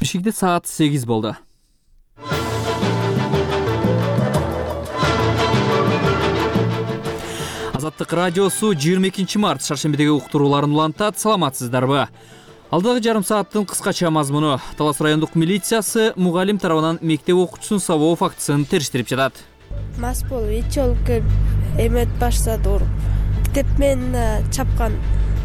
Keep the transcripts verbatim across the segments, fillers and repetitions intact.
Бишкекте саат сегиз болду. Азаттык радиосу жыйырма экинчи март шаршембидеги уктурууларын улантат. Саламатсыздарбы? Алдагы жарым сааттын кыскача мазмуну: Талас райондук милициясы мугалим тарабынан мектеп окуучусун сабоо фактысын териштирип жатат. Мас болуп, эч жолу келип, эмет баштады уруп. Китеп менен чапкан.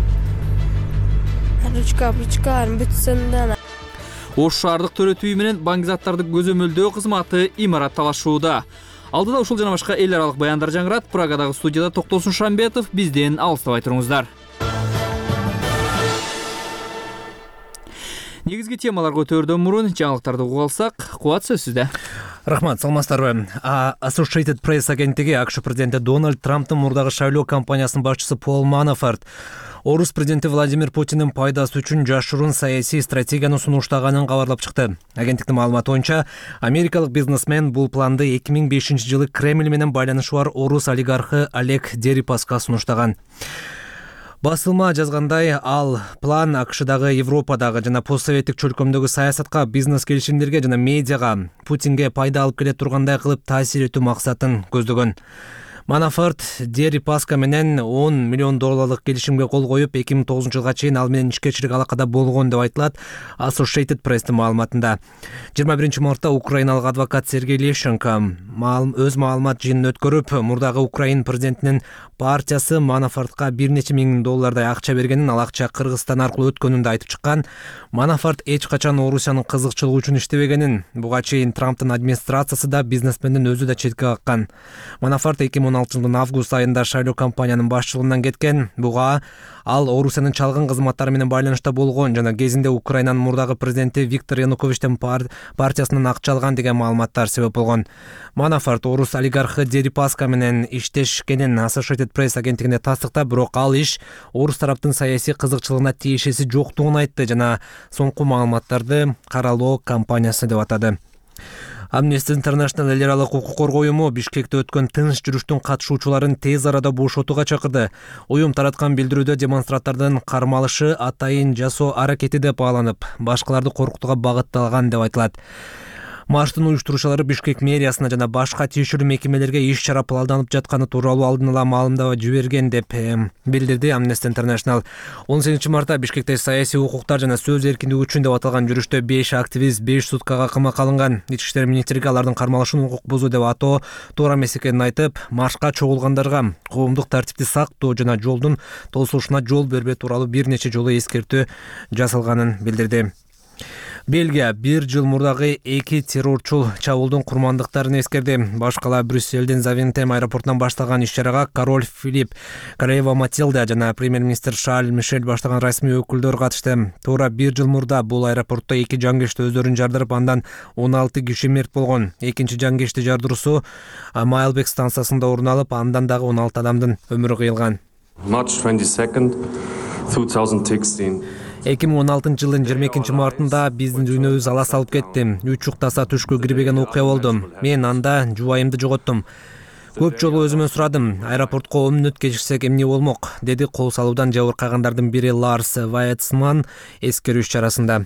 Ручка, ручкаларын бүтсөндөн. Ош шаардык төрөт үйү менен банк заттарды көзөмөлдөө кызматы имарат талашууда. Алдыда ушул жана башка эл аралык баяндар жаңырат. Прагадагы студияда Токтосун Шамбетов. Бизден алыстабай туруңуздар. Негизги темалар көтөрүүдөн мурун жаңылыктарды угуп алсак, Кубат сөз сизде. Рахмат, саламатсыздарбы? Associated Press агенттиги АКШ президенти Дональд Трамптын мурдагы шайлоо кампаниясынын башчысы Пол Манафорт Орус президенти Владимир Путиндин пайдасы үчүн жашыруун саясий стратегияны сунуштаганын кабарлап чыкты. Агенттиктин маалыматы боюнча, америкалык бизнесмен бул планды эки миң бешинчи жылы Кремль менен байланышы бар орус олигархы Олег Дерипаска сунуштаган. Басылма жазгандай, ал план АКШдагы, Европадагы жана постсоветтик чөлкөмдөгү саясатка, бизнес келишимдерге жана медиага, Путинге пайда алып келе тургандай кылып таасир этүү максатын көздөгөн. Манафорт Дерипаска менен он миллион долларлык келишимге кол коюп, эки миң тогузунчу жылга чейин ал менен ишкерчилик алакада болгон деп айтылат Associated Press маалыматында. жыйырма биринчи мартта украиналык адвокат Сергей Лещенко өз маалымат жыйынын өткөрүп, мурдагы Украин президентинин партиясы Манафортко бир нече миң доллардай акча бергенин, ал акча Кыргызстан аркылуу өткөнүн да айтып чыккан. Манафорт эч качан Орусиянын кызыкчылыгы үчүн иштебегенин, буга чейин Трамптын администрациясы да, бизнесмендин өзү да четке каккан. Манафорт эки миң он алтынчы жылдын август айында шайлоо кампаниянын башчылыгынан кеткен. Буга ал Орусиянын чалгын кызматтары менен байланышта болгон жана кезинде Украинанын мурдагы президенти Виктор Януковичтен пар партиясынан акча алган деген маалыматтар себеп болгон. Манафорт орус олигархы Дерипаска менен иштешкенин Associated Press агенттигине тастыктап, бирок ал иш орус тараптын саясий кызыкчылыгына тиешеси жоктугун айтты жана соңку маалыматтарды каралоо кампаниясы деп атады. Amnesty International эл аралык укук коргоо уюму Бишкекте өткөн тыныч жүрүштүн катышуучуларын тез арада бошотууга чакырды. Уюм тараткан билдирүүдө демонстранттардын кармалышы атайын жасоо аракети деп бааланып, башкаларды коркутууга багытталган деп айтылат. Марштын уюштуруучулары Бишкек мэриясына жана башка тийиштүү мекемелерге иш-чара планданып жатканы тууралуу алдын ала маалымдоо жиберген деп билдирди Amnesty International. он сегизинчи мартта Бишкекте саясий укуктар жана сөз эркиндиги үчүн деп аталган жүрүштө беш активист беш суткага камакка алынган. Ички иштер министрлиги алардын кармалышын укук бузуу деп атоо туура эмес экенин айтып, маршка чогулгандарга коомдук тартипти сактоо жана жолдун тосулушуна жол бербөө тууралуу бир нече жолу эскертүү жасалганын билдирди. Бельгия бир жыл мурдагы эки террорчул чабуулдун курмандыктарын эскерди. Башкала Брюсселдин Завентем аэропортунан башталган иш-чарага король Филипп, королева Матилда жана премьер-министр Шарль Мишель баштаган расмий өкүлдөр катышты. Туура бир жыл мурда бул аэропортто эки жангечти өздөрүн жардырып, андан он алты киши мерт болгон. Экинчи жангечти жардыруусу Майлбек станциясында орун алып, андан дагы он алты адамдын өмүрү кыйылган. March twenty-second, twenty sixteen. эки миң он алтынчы жылдын жыйырма экинчи мартында биздин дүйнөбүз алас алып кетти. Үч уктаса түшкө кирбеген окуя болду. Мен анда жубайымды жоготтум. Көп жолу өзүмөн сурадым, аэропортко он мүнөт кечиксек эмне болмок, деди кол салуудан жабыркагандардын бири Ларс Вайцман эскерүү иш-чарасында.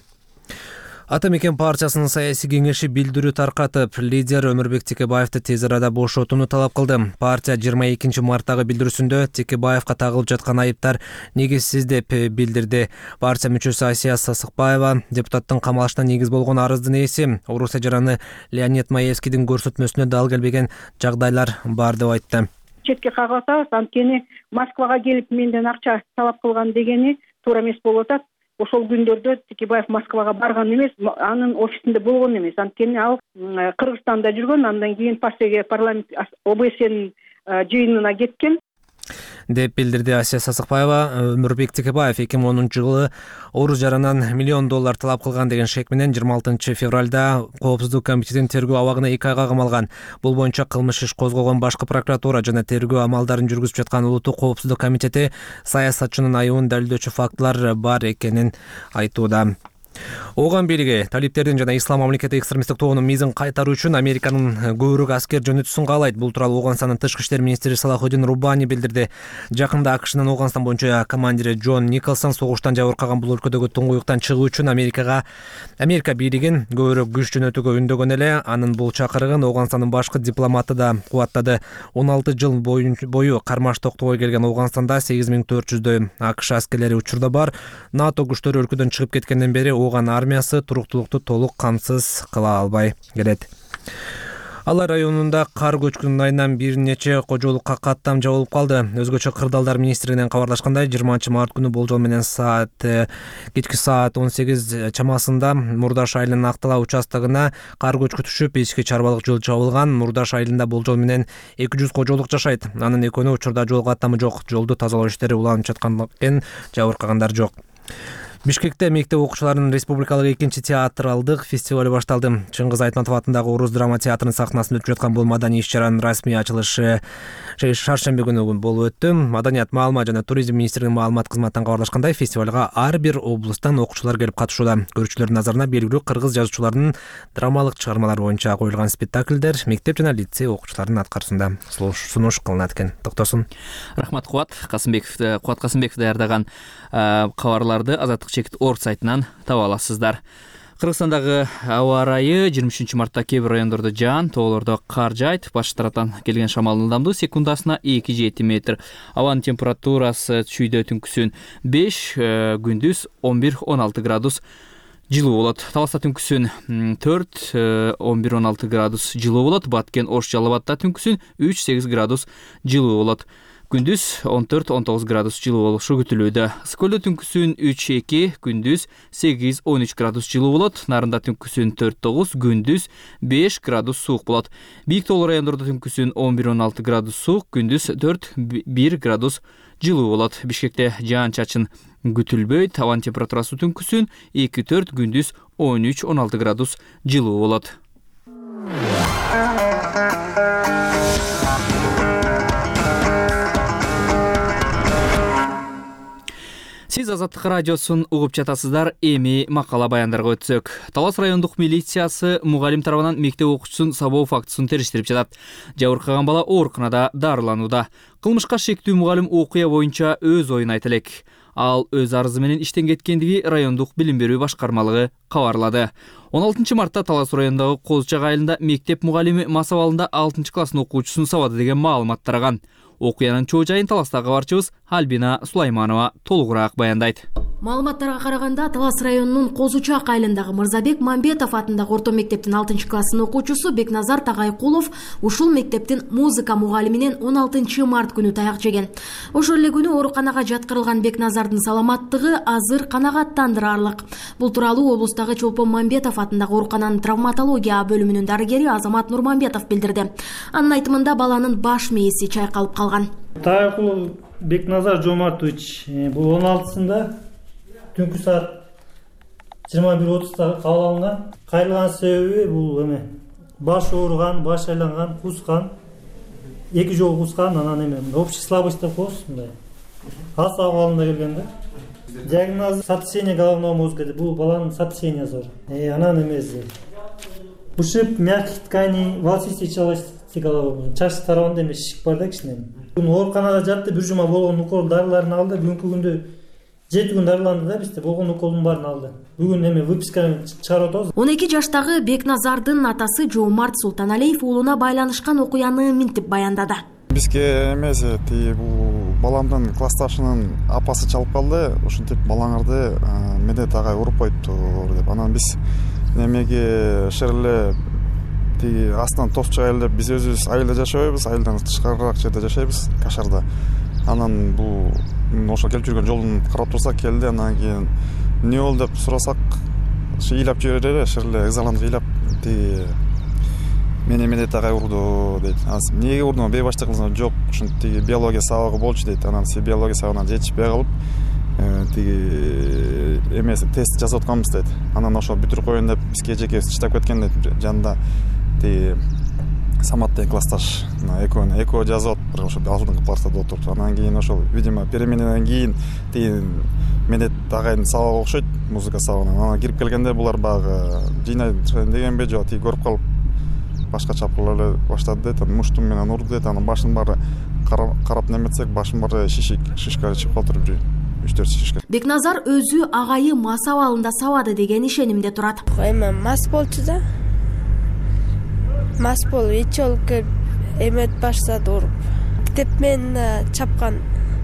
Ата мекен партиясынын саясий кеңеши билдирүү таркатып, лидер Өмүрбек Текебаевди тез арада бошотууну талап кылды. Партия жыйырма экинчи марттагы билдирүүсүндө Текебаевга тагылып жаткан айыптар негизсиз деп билдирди. Партия мүчөсү Асия Сасыкбаева депутаттын камалышына негиз болгон арыздын ээси орус эжараны Леонид Маевскийдин көрсөтмөсүнө дал келбеген жагдайлар бар деп айтты. Четке кагып атабыз, анткени Москвага келип менден акча талап кылган дегени туура эмес болуп атат. Ошол күндөрдө Текебаев Москвага барган эмес, анын офисинде болгон эмес. Анткени ал Кыргызстанда жүргөн, андан кийин Пассеге парламент ОБСнин жыйынына кеткен. деп билдирди Асия Сасыкбаева. Өмүрбек Текебаев эки миң онунчу жылы орус жаранан миллион доллар талап кылган деген шек менен жыйырма алтынчы февралда Коопсуздук комитетинин тергөө абагына эки айга камалган. Бул боюнча кылмыш иш козгогон башкы прокуратура жана тергөө амалдарын жүргүзүп жаткан Улуттук Коопсуздук комитети саясатчынын айыбын далилдөөчү фактылар бар экенин айтууда. Ооган бийлиги талиптердин жана ислам мамлекети экстремисттик тобунун мизин кайтаруу үчүн Американын көбүрөөк аскер жөнөтүүсүн каалайт. Бул тууралуу Ооганстандын тышкы иштер министри Салахуддин Рубани билдирди. Жакында АКШнын Ооганстан боюнча командири Джон Николсон согуштан жабыркаган бул өлкөдөгү туңгуюктан чыгуу үчүн Америкага Америка бийлигин көбүрөөк күч жөнөтүүгө үндөгөн эле. Анын бул чакырыгын Ооганстандын башкы дипломаты да кубаттады. он алты жыл бою кармаш токтогой келген Ооганстанда сегиз миң төрт жүздөй АКШ аскерлери учурда бар. НАТО күчтөрү өлкөдөн чыгып кеткенден бери Ооган армиясы туруктуулукту толук камсыз кыла албай келет. Алар районунда кар көчкүнүнүн айынан бир нече кожоолукка каттам жабылып калды. Өзгөчө кырдаалдар министринен кабарлашкандай, жыйырманчы март күнү болжол менен саат кечки саат он сегиз чамасында Мурдаш айылынын Актала участогуна кар көчкү түшүп, эски чарбалык жол жабылган. Мурдаш айылында болжол менен эки жүз кожоолук жашайт. Анын экөөнү учурда жол каттамы жок. Жолду тазалоо иштери уланып жаткан экен, жабыркагандар жок. Бишкекте мектеп окуучуларынын республикалык экинчи театралдык фестиваль башталды. Чыңгыз Айтматов атындагы Орус драма театрынын сахнасында өтүп жаткан бул маданий иш-чаранын расмий ачылышы шаршемби күнү болуп өттү. Маданият, маалымат жана туризм министрлигинин маалымат кызматынан кабарлашкандай, фестивалга ар бир облустан окуучулар келип катышууда. Көрүүчүлөрдүн назарына белгилүү кыргыз жазуучуларынын драмалык чыгармалары боюнча коюлган спектакльдер мектеп жана лицей окуучуларынын аткаруусунда сунуш кылынат экен. Токтосун. Рахмат Кубат Касымбеков, Кубат Касымбеков даярдаган кабарларды Азаттык чекит орг сайтынан таба аласыздар. Кыргызстандагы аба ырайы жыйырма үчүнчү мартта кээ бир райондордо жаан, тоолордо кар жаайт. Башкы тараптан келген шамалдын ылдамдыгы секундасына эки жети метр. Абанын температурасы түшүйдө түнкүсүн беш, күндүз он бир он алты градус жылуу болот. Таласта түнкүсүн төрт, он бир он алты градус жылуу болот. Баткен Ош Жалал Абадта түнкүсүн үч сегиз градус жылуу болот. Күндүз он төрт он тогуз градус жылуу болушу күтүлүүдө. Ысык-Көлдө түнкүсүн үч эки, күндүз сегиз он үч градус жылуу болот. Нарында түнкүсүн төрт тогуз, күндүз беш градус суук болот. Бийик тоолуу райондордо түнкүсүн он бир он алты градус суук, күндүз төрт бир градус жылуу болот. Бишкекте жаан-чачын күтүлбөйт. Абанын температурасы түнкүсүн эки төрт, күндүз он үч он алты градус жылуу болот. Сиз Азаттык радиосун угуп жатасыздар. Эми макала баяндарга өтсөк. Талас райондук милициясы мугалим тарабынан мектеп окуучусун сабоо фактысын териштирип жатат. Жабыркаган бала ооруканада дарыланууда. Кылмышка шектүү мугалим окуя боюнча өз оюн айта элек. Ал өз арызы менен иштен кеткендиги райондук билим берүү башкармалыгы кабарлады. он алтынчы мартта Талас районундагы Козучак айылында мектеп мугалими мас абалында алтынчы класстын окуучусун сабады деген маалымат тараган. Окуянын чоо жайын Таластагы кабарчыбыз Альбина Сулайманова толугураак баяндайт. Маалыматтарга караганда, Талас районунун Козучак айылындагы Мырзабек Мамбетов атындагы орто мектептин алтынчы класстын окуучусу Бекназар Тагайкулов ушул мектептин музыка мугалиминен он алтынчы март күнү таяк жеген. Ошол эле күнү ооруканага жаткырылган Бекназардын саламаттыгы азыр канагаттандырарлык. Бул тууралуу облустагы Чолпон Мамбетов атындагы оорукананын травматология бөлүмүнүн дарыгери Азамат Нурмамбетов билдирди. Анын айтымында баланын баш мээси чайкалып калган. Тагайкулов Бекназар Жомартович бул он алтысында түнкү саат жыйырма бир отузда кабыл алынган. Кайрылган себеби бул эме баш ооруган, баш айланган, кускан, эки жолу кускан, анан эме общий слабость деп коебуз, мындай. Ас абалында келген да. Диагноз сотрясение головного мозга. Бул баланын сотрясениясы бар. Э анан эмеси ушиб мягких тканей, волосистый человеческий голова. Чач тарабында эме шишик бар да кичине. Күн ооруканада жатты, бир жума болгон укол дарыларын алды. Бүгүнкү күндө жети күн дарыланды да, бизде болгон уколдун баарын алды. Бүгүн эме выписканы чыгарып атабыз. он эки жаштагы Бекназардын атасы Жоомарт Султаналиев уулуна байланышкан окуяны мынтип баяндады. Бизге эмес, ти бул баламдын классташынын апасы чалып калды. Ушинтип балаңарды Медет агай уруп коюптур деп. Анан биз немеге шерле ти астынан топ чыгайлы деп биз өзүбүз айылда жашабайбыз, айылдан тышкарыраак жерде жашайбыз, Кашарда. Анан бул ошо келип жүргөн жолун карап турсак келди. Анан кийин эмне болду деп сурасак, ыйлап жиберди эле, шерле ызаланып ыйлап, ти мени Медет агай урду дейт. Анан эмнеге урдум, бейбаштык кылсам, жок, ушинтип биология сабагы болчу дейт. Анан си биология сабагына жетишпей калып, тиги эмеси тест жасап атканбыз дейт. Анан ошо бүтүрүп коеюн деп бизге эжеке чыдап кеткен дейт. Жанында ти Самат деген классташ, экөөнү эко жазып атып, ошо алдыңкы партада отуруп. Анан кийин ошол, видимо, переменеден кийин ти медет агайдын сабагы окшойт, музыка сабагынан. Ана кирип келгенде булар багы жыйнай дегенбе же тиги көрүп калып башка чапкырлар эле баштады да, муштум менен урду да, анан башын баары карап неметсек, башын баары шишик, шишка чыгып калып үч төрт шишка. Бекназар өзү агайы мас абалында сабады деген ишенимде турат. Эми мас болчу да. Мас болуп эч жолу келип эмет баштады уруп. Китеп менен чапкан.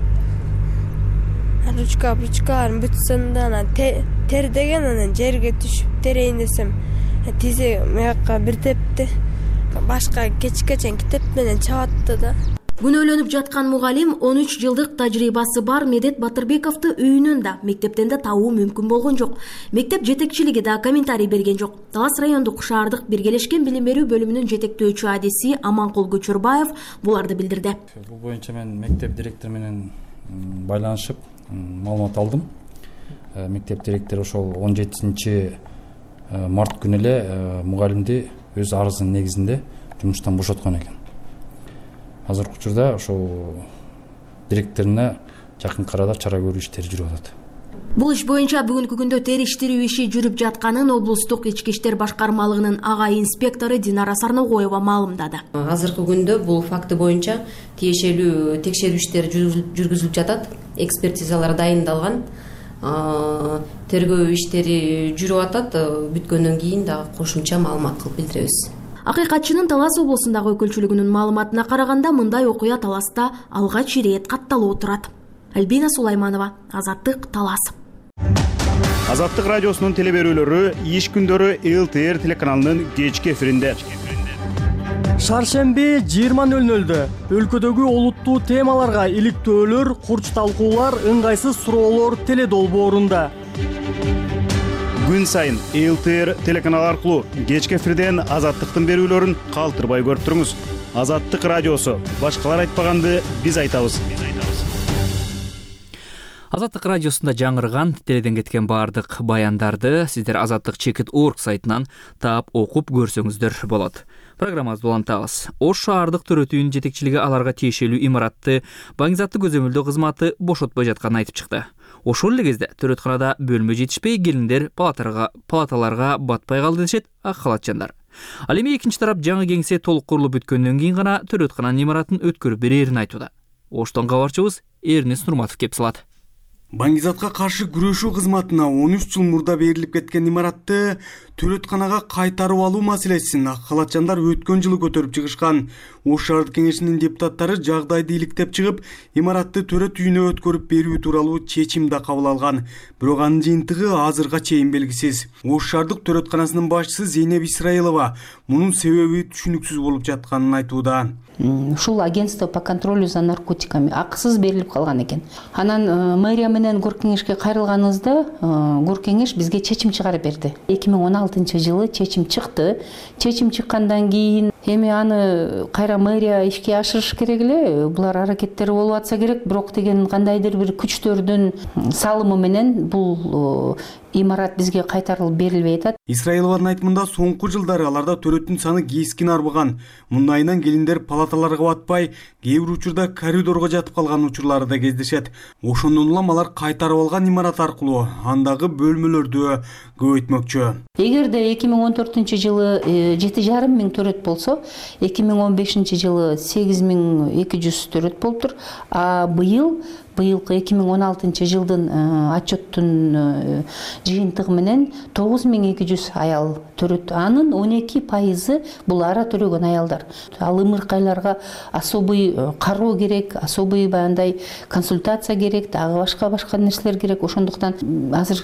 Ручка, ручкаларын бүтсөм да, анан тер деген анан жерге түшүп терейин десем, тизе мыякка бир тепти. Башка кечке чейин китеп менен чабатты да. Күнөөлөнүп жаткан мугалим он үч жылдык тажрыйбасы бар Медет Батырбековду үйүнөн да, мектептен да табуу мүмкүн болгон жок. Мектеп жетекчилиги да комментарий берген жок. Талас райондук шаардык биргелешкен билим берүү бөлүмүнүн жетектөөчү адиси Аманкул Көчөрбаев буларды билдирди. Бул боюнча мен мектеп директору менен байланышып маалымат алдым. Мектеп директору ошол он жетинчи март күнү эле мугалимди өз арызынын негизинде жумуштан бошоткон экен. Азыркы учурда ошол директоруна жакын арада чара көрүү иштери жүрүп атат. Бул иш боюнча бүгүнкү күндө териштирүү иши жүрүп жатканын облустук ички иштер башкармалыгынын ага инспектору Динара Сарногоева маалымдады. Азыркы күндө бул факты боюнча тиешелүү текшерүү иштери жүргүзүлүп жатат. Экспертизалар дайындалган. Тергөө иштери жүрүп атат. Бүткөндөн кийин дагы кошумча маалымат кылып билдиребиз. Акыйкатчынын Талас облусундагы өкүлчүлүгүнүн маалыматына караганда мындай окуя Таласта алгач ирет катталуу турат. Альбина Сулайманова, Азаттык, Талас. Азаттык радиосунун телеберүүлөрү иш күндөрү эл тэ эр телеканалынын кечки эфиринде. Шаршемби жыйырма нөл нөлдө өлкөдөгү олуттуу темаларга иликтөөлөр, курч талкуулар, ыңгайсыз суроолор теледолбоорунда. Күн сайын эл тэ эр телеканалы аркылуу кечки эфирден Азаттыктын берүүлөрүн калтырбай көрүп туруңуз. Азаттык радиосу. Башкалар айтпаганды биз айтабыз. Азаттык радиосунда жаңырган, теледен кеткен баардык баяндарды сиздер азаттык чекит точка орг сайтынан таап окуп көрсөңүздөр болот. Программабызды улантабыз. Ош шаардык төрөтүүнүн жетекчилиги аларга тиешелүү имаратты Баңгизатты көзөмөлдөө кызматы бошотпой жатканын айтып чыкты. Ошол эле кезде төрөтканада бөлмө жетишпей, келиндер палаталарга батпай калды дешет ак халатчандар. Ал эми экинчи тарап жаңы кеңсе толук курулуп бүткөндөн кийин гана төрөткананын имаратын өткөрүп берерин айтууда. Оштон кабарчыбыз Эрнест Нурматов кеп салат. Баңгизатка каршы күрөшүү кызматына он үч жыл мурда берилип кеткен имаратты төрөтканага кайтарып алуу маселесин ак халатчандар өткөн жылы көтөрүп чыгышкан. Ош шаардык кеңешинин депутаттары жагдайды иликтеп чыгып, имаратты төрөт үйүнө өткөрүп берүү тууралуу чечим да кабыл алган. Бирок анын жыйынтыгы азырга чейин белгисиз. Ош шаардык төрөтканасынын башчысы Зейнеп Исраилова мунун себеби түшүнүксүз болуп жатканын айтууда. Ушул агентство по контролю за наркотиками акысыз берилип калган экен. Анан мэрия менен горкеңешке кайрылганыбызда горкеңеш бизге чечим чыгарып берди. эки миң он алтынчы жылы чечим чыкты. Чечим чыккандан кийин эми аны кайра мэрия ишке ашырыш керек эле. Булар аракеттери болуп атса керек, бирок деген кандайдыр бир күчтөрдүн салымы менен бул имарат бизге кайтарылып берилбей атат. Исраилованын айтымында соңку жылдары аларда төрөттүн саны кескин арбыган. Мындайынан келиндер палаталарга батпай, кээ бир учурда коридорго жатып калган учурлары да кездешет. Ошондон улам алар кайтарып алган имарат аркылуу андагы бөлмөлөрдү көбөйтмөкчү. Эгерде эки миң он төртүнчү жылы жети жарым миң төрөт болсо, эки миң он бешинчи жылы сегиз миң эки жүз төрөт болуптур. А быйыл быйылкы эки миң он алтынчы жылдын отчеттун жыйынтыгы менен тогуз миң эки жүз аял төрөт. Анын он эки пайызы бул ара төрөгөн аялдар. Ал ымыркайларга особый кароо керек, особый баяндай консультация керек, дагы башка башка нерселер керек. Ошондуктан азыр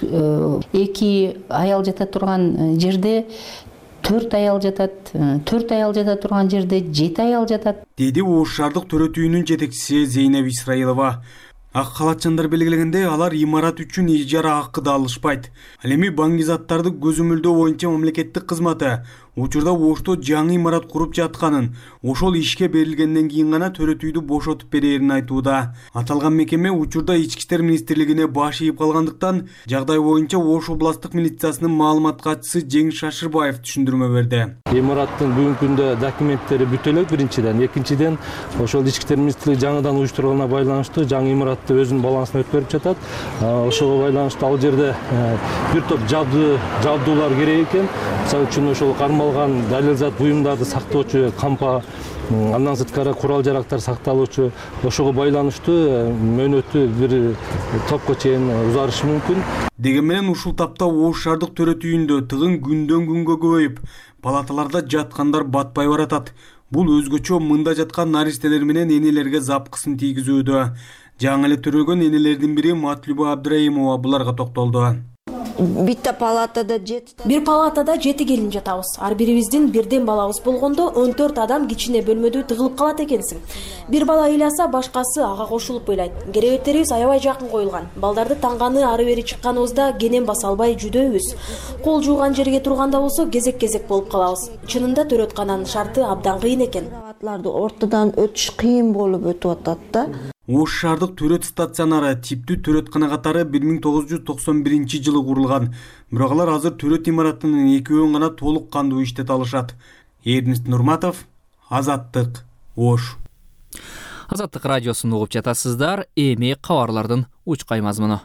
эки аял жата турган жерде төрт аял жатат, төрт аял жата турган жерде жети аял жатат. Деди Ош шаардык төрөт үйүнүн жетекчиси Зейнеп Исраилова. Ак халатчандар белгилегенде алар имарат үчүн ижара акы да алышпайт. Ал эми Баңгизаттарды көзөмөлдөө боюнча мамлекеттик кызматы учурда Ошто жаңы имарат куруп жатканын, ошол ишке берилгенден кийин гана төрөтүйдү бошотуп берерин айтууда. Аталган мекеме учурда Ички иштер министрлигине баш ийип калгандыктан жагдай боюнча Ош областтык милициясынын маалымат катчысы Жеңиш Шашырбаев түшүндүрмө берди. Имараттын бүгүнкү күндө документтери бүтө элек биринчиден, экинчиден ошол Ички иштер министрлиги жаңыдан уюштурганына байланыштуу жаңы имаратты өзүнүн балансына өткөрүп жатат. Ошого байланыштуу ал жерде бир топ жабдуу жабдуулар керек экен. Мисалы үчүн ошол кармалган далил-зат буюмдарды сактоочу кампа, андан сырткары курал жарактар сакталуучу, ошого байланыштуу мөөнөтү бир топко чейин узарышы мүмкүн. Дегенмен менен ушул тапта Ош шаардык төрөт үйүндө тыгын күндөн күнгө көбөйүп, палаталарда жаткандар батпай баратат. Бул өзгөчө мында жаткан наристелер менен энелерге запкысын тийгизүүдө. Жаңы эле төрөлгөн энелердин бири Матлюба Абдраимова буларга токтолду. Битте палатада жети. Бир палатада жети келин жатабыз. Ар бирибиздин бирден балабыз болгондо он төрт адам кичине бөлмөдө тыгылып калат экенсиң. Бир бала ыйласа башкасы ага кошулуп ыйлайт. Керебеттерибиз аябай жакын коюлган. Балдарды таңганы ары бери чыкканыбызда кенен баса албай жүдөбүз. Кол жууган жерге турганда болсо кезек-кезек болуп калабыз. Чынында төрөткананын шарты абдан кыйын экен. Кабатларды ортодон өтүш кыйын болуп өтүп атат да. Ош шаардык төрөт стационары типтүү төрөткана катары бир миң тогуз жүз токсон биринчи жылы курулган. Бирок алар азыр төрөт имаратынын экөөүн гана толук кандуу иштете алышат. Эрнест Нурматов, Азаттык, Ош. Азаттык радиосун угуп жатасыздар. Эми кабарлардын учкай мазмуну.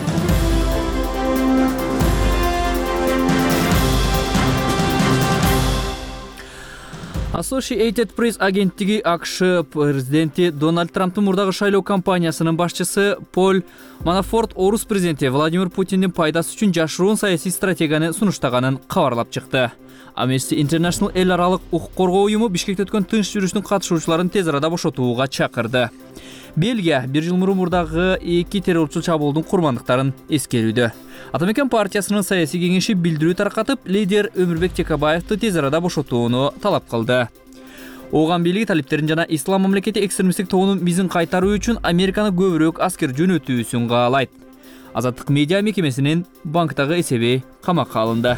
Associated Press агенттиги АКШ президенти Дональд Трамптын мурдагы шайлоо кампаниясынын башчысы Пол Манафорт орус президенти Владимир Путиндин пайдасы үчүн жашыруун саясий стратегияны сунуштаганын кабарлап чыкты. Amnesty International эл аралык укук коргоо уюму Бишкекте өткөн тынч жүрүштүн катышуучуларын тез арада бошотууга чакырды. Бельгия бир жыл мурун мурдагы эки террорчу чабуулдун курмандыктарын эскерүүдө. Атамекен партиясынын саясий кеңеши билдирүү таркатып, лидер Өмүрбек Текебаевди тез арада бошотууну талап кылды. Ооган бийлиги талиптерин жана Ислам мамлекети экстремисттик тобунун мизин кайтаруу үчүн Американы көбүрөөк аскер жөнөтүүсүн каалайт. Азаттык медиа мекемесинин банктагы эсеби камакка алынды.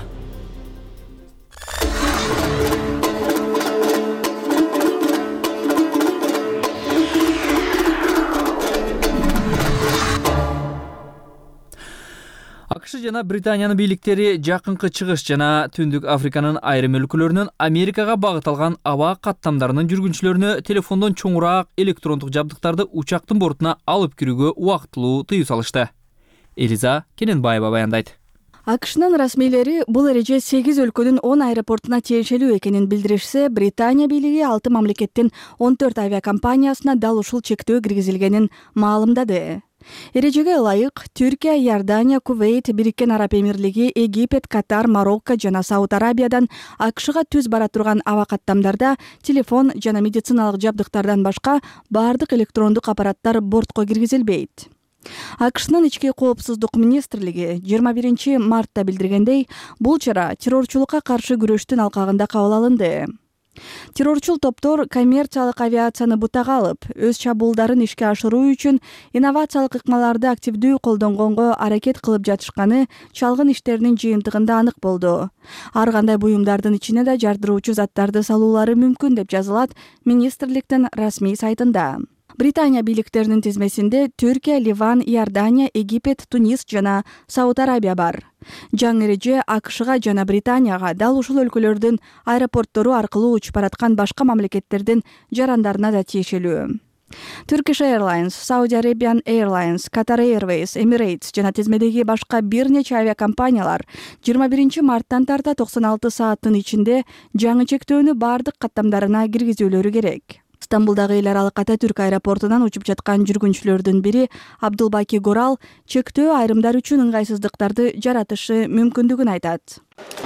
АКШ жана Британиянын бийликтери жакынкы чыгыш жана Түндүк Африканын айрым өлкөлөрүнөн Америкага багыт алган аба каттамдарынын жүргүнчүлөрүнө телефондон чоңураак электрондук жабдыктарды учактын бортуна алып кирүүгө убактылуу тыюу салышты. Элиза Кененбаева баяндайт. АКШнын расмийлери бул эреже сегиз өлкөнүн он аэропортуна тиешелүү экенин билдиришсе, Британия бийлиги алты мамлекеттин он төрт авиакомпаниясына дал ушул чектөө киргизилгенин маалымдады. Эрежеге ылайык Түркия, Иордания, Кувейт, Бириккен Араб Эмирлиги, Египет, Катар, Марокко жана Сауд Арабиядан АКШга түз бара турган аба каттамдарда телефон жана медициналык жабдыктардан башка баардык электрондук аппараттар бортко киргизилбейт. АКШнын ички коопсуздук министрлиги жыйырма биринчи мартта билдиргендей, бул чара террорчулукка каршы күрөштүн алкагында кабыл алынды. Террорчул топтор коммерциялык авиацияны бутага алып, өз чабуулдарын ишке ашыруу үчүн инновациялык ыкмаларды активдүү колдонгонго аракет кылып жатышканы чалгын иштеринин жыйынтыгында анык болду. Ар кандай буюмдардын ичине да жардыруучу заттарды салуулары мүмкүн деп жазылат министрликтин расмий сайтында. Британия бийликтеринин тизмесинде Түркия, Ливан, Иордания, Египет, Тунис жана Сауд Арабия бар. Жаңы эреже АКШга жана Британияга дал ушул өлкөлөрдүн аэропорттору аркылуу учуп бараткан башка мамлекеттердин жарандарына да тиешелүү. Turkish Airlines, Saudi Arabian Airlines, Qatar Airways, Emirates жана тизмедеги башка бир нече авиакомпаниялар жыйырма биринчи марттан тарта токсон алты сааттын ичинде жаңы чектөөнү баардык каттамдарына киргизүүлөрү керек. Стамбулдагы эл аралык Ататүрк аэропортунан учуп жаткан жүргүнчүлөрдүн бири Абдулбаки Горал чектөө айрымдар үчүн ыңгайсыздыктарды жаратышы мүмкүндүгүн айтат.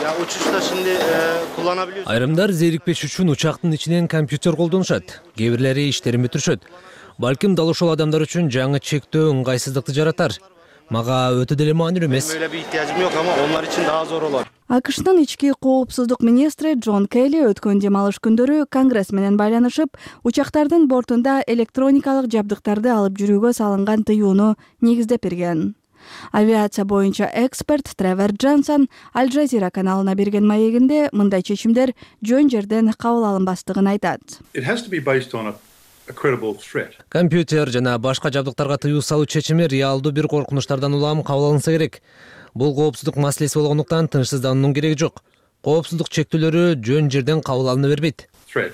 Айрымдар зерикпеш үчүн учактын ичинен компьютер колдонушат, кээ бирлери иштерин бүтүрүшөт. Балким дал ошол адамдар үчүн жаңы чектөө ыңгайсыздыкты жаратар. Мага өтө деле маанилүү эмес. АКШнын ички коопсуздук министри Джон Келли өткөн дем алыш күндөрү Конгресс менен байланышып, учактардын бортунда электроникалык жабдыктарды алып жүрүүгө салынган тыюуну негиздеп берген. Авиация боюнча эксперт Тревор Джонсон Аль Джазира каналына берген маегинде мындай чечимдер жөн жерден кабыл алынбастыгын айтат. Компьютер жана башка жабдыктарга тыюу салуу чечими реалдуу бир коркунучтардан улам кабыл алынса керек. Бул коопсуздук маселеси болгондуктан тынчсыздануунун кереги жок. Коопсуздук чектүүлөрү жөн жерден кабыл алына бербейт.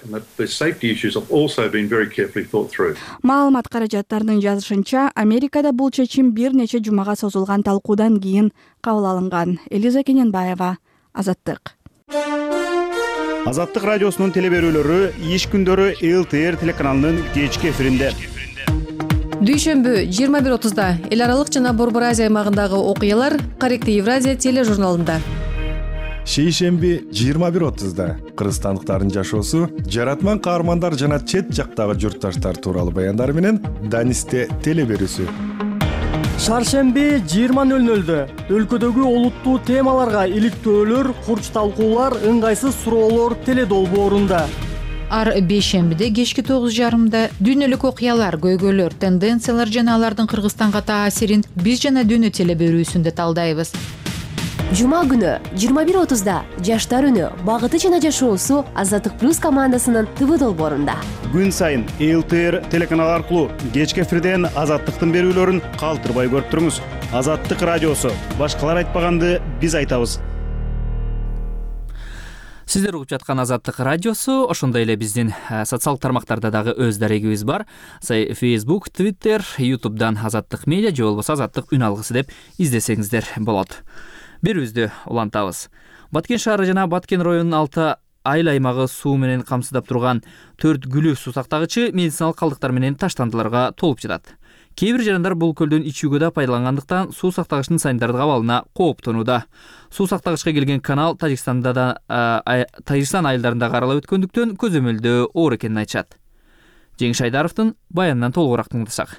Маалымат каражаттарынын жазышынча, Америкада бул чечим бир нече жумага созулган талкуудан кийин кабыл алынган. Элиза Кененбаева, Азаттык. Азаттык радиосунун телеберүүлөрү иш күндөрү эл тэ эр телеканалынын кечки эфиринде. Дүйшөмбү жыйырма бир отузда эл аралык жана Борбор Азия аймагындагы окуялар Корректив Евразия тележурналында. Шейшемби жыйырма бир отузда кыргызстандыктардын жашоосу, жаратман каармандар жана чет жактагы журтташтар тууралуу баяндар менен Данисте телеберүүсү. Шаршемби жыйырма нөл нөлдө өлкөдөгү олуттуу темаларга иликтөөлөр, курч талкуулар, ыңгайсыз суроолор теледолбоорунда. Ар бейшембиде кечки тогуз жарымда дүйнөлүк окуялар, көйгөйлөр, тенденциялар жана алардын Кыргызстанга таасирин биз жана дүйнө телеберүүсүндө талдайбыз. Жума күнү жыйырма бир отузда жаштар үнү, багыты жана жашоосу Азаттык плюс командасынын ТВ долбоорунда. Күн сайын эл тэ эр телеканалы аркылуу кечки эфирден Азаттыктын берүүлөрүн калтырбай көрүп туруңуз. Азаттык радиосу. Башкалар айтпаганды биз айтабыз. Сиздер угуп жаткан Азаттык радиосу, ошондой эле биздин социалдык тармактарда дагы өз дарегибиз бар. Сай Facebook, Twitter, YouTube'дан Азаттык медиа же болбосо Азаттык үн алгысы деп издесеңиздер болот. Берүүбүздү улантабыз. Баткен шаары жана Баткен районунун алты айыл аймагы суу менен камсыздап турган төрт гүлүү суу сактагычы медициналык калдыктар менен таштандыларга толуп жатат. Кээ бир жарандар бул көлдөн ичүүгө да пайдалангандыктан суу сактагычтын сайындардын кабалына кооптонууда. Суу сактагычка келген канал Тажикстанда да Тажикстан айылдарында каралып өткөндүктөн көзөмөлдөө оор экенин айтышат. Жеңиш Айдаровдун баянынан толугураак тыңдасак.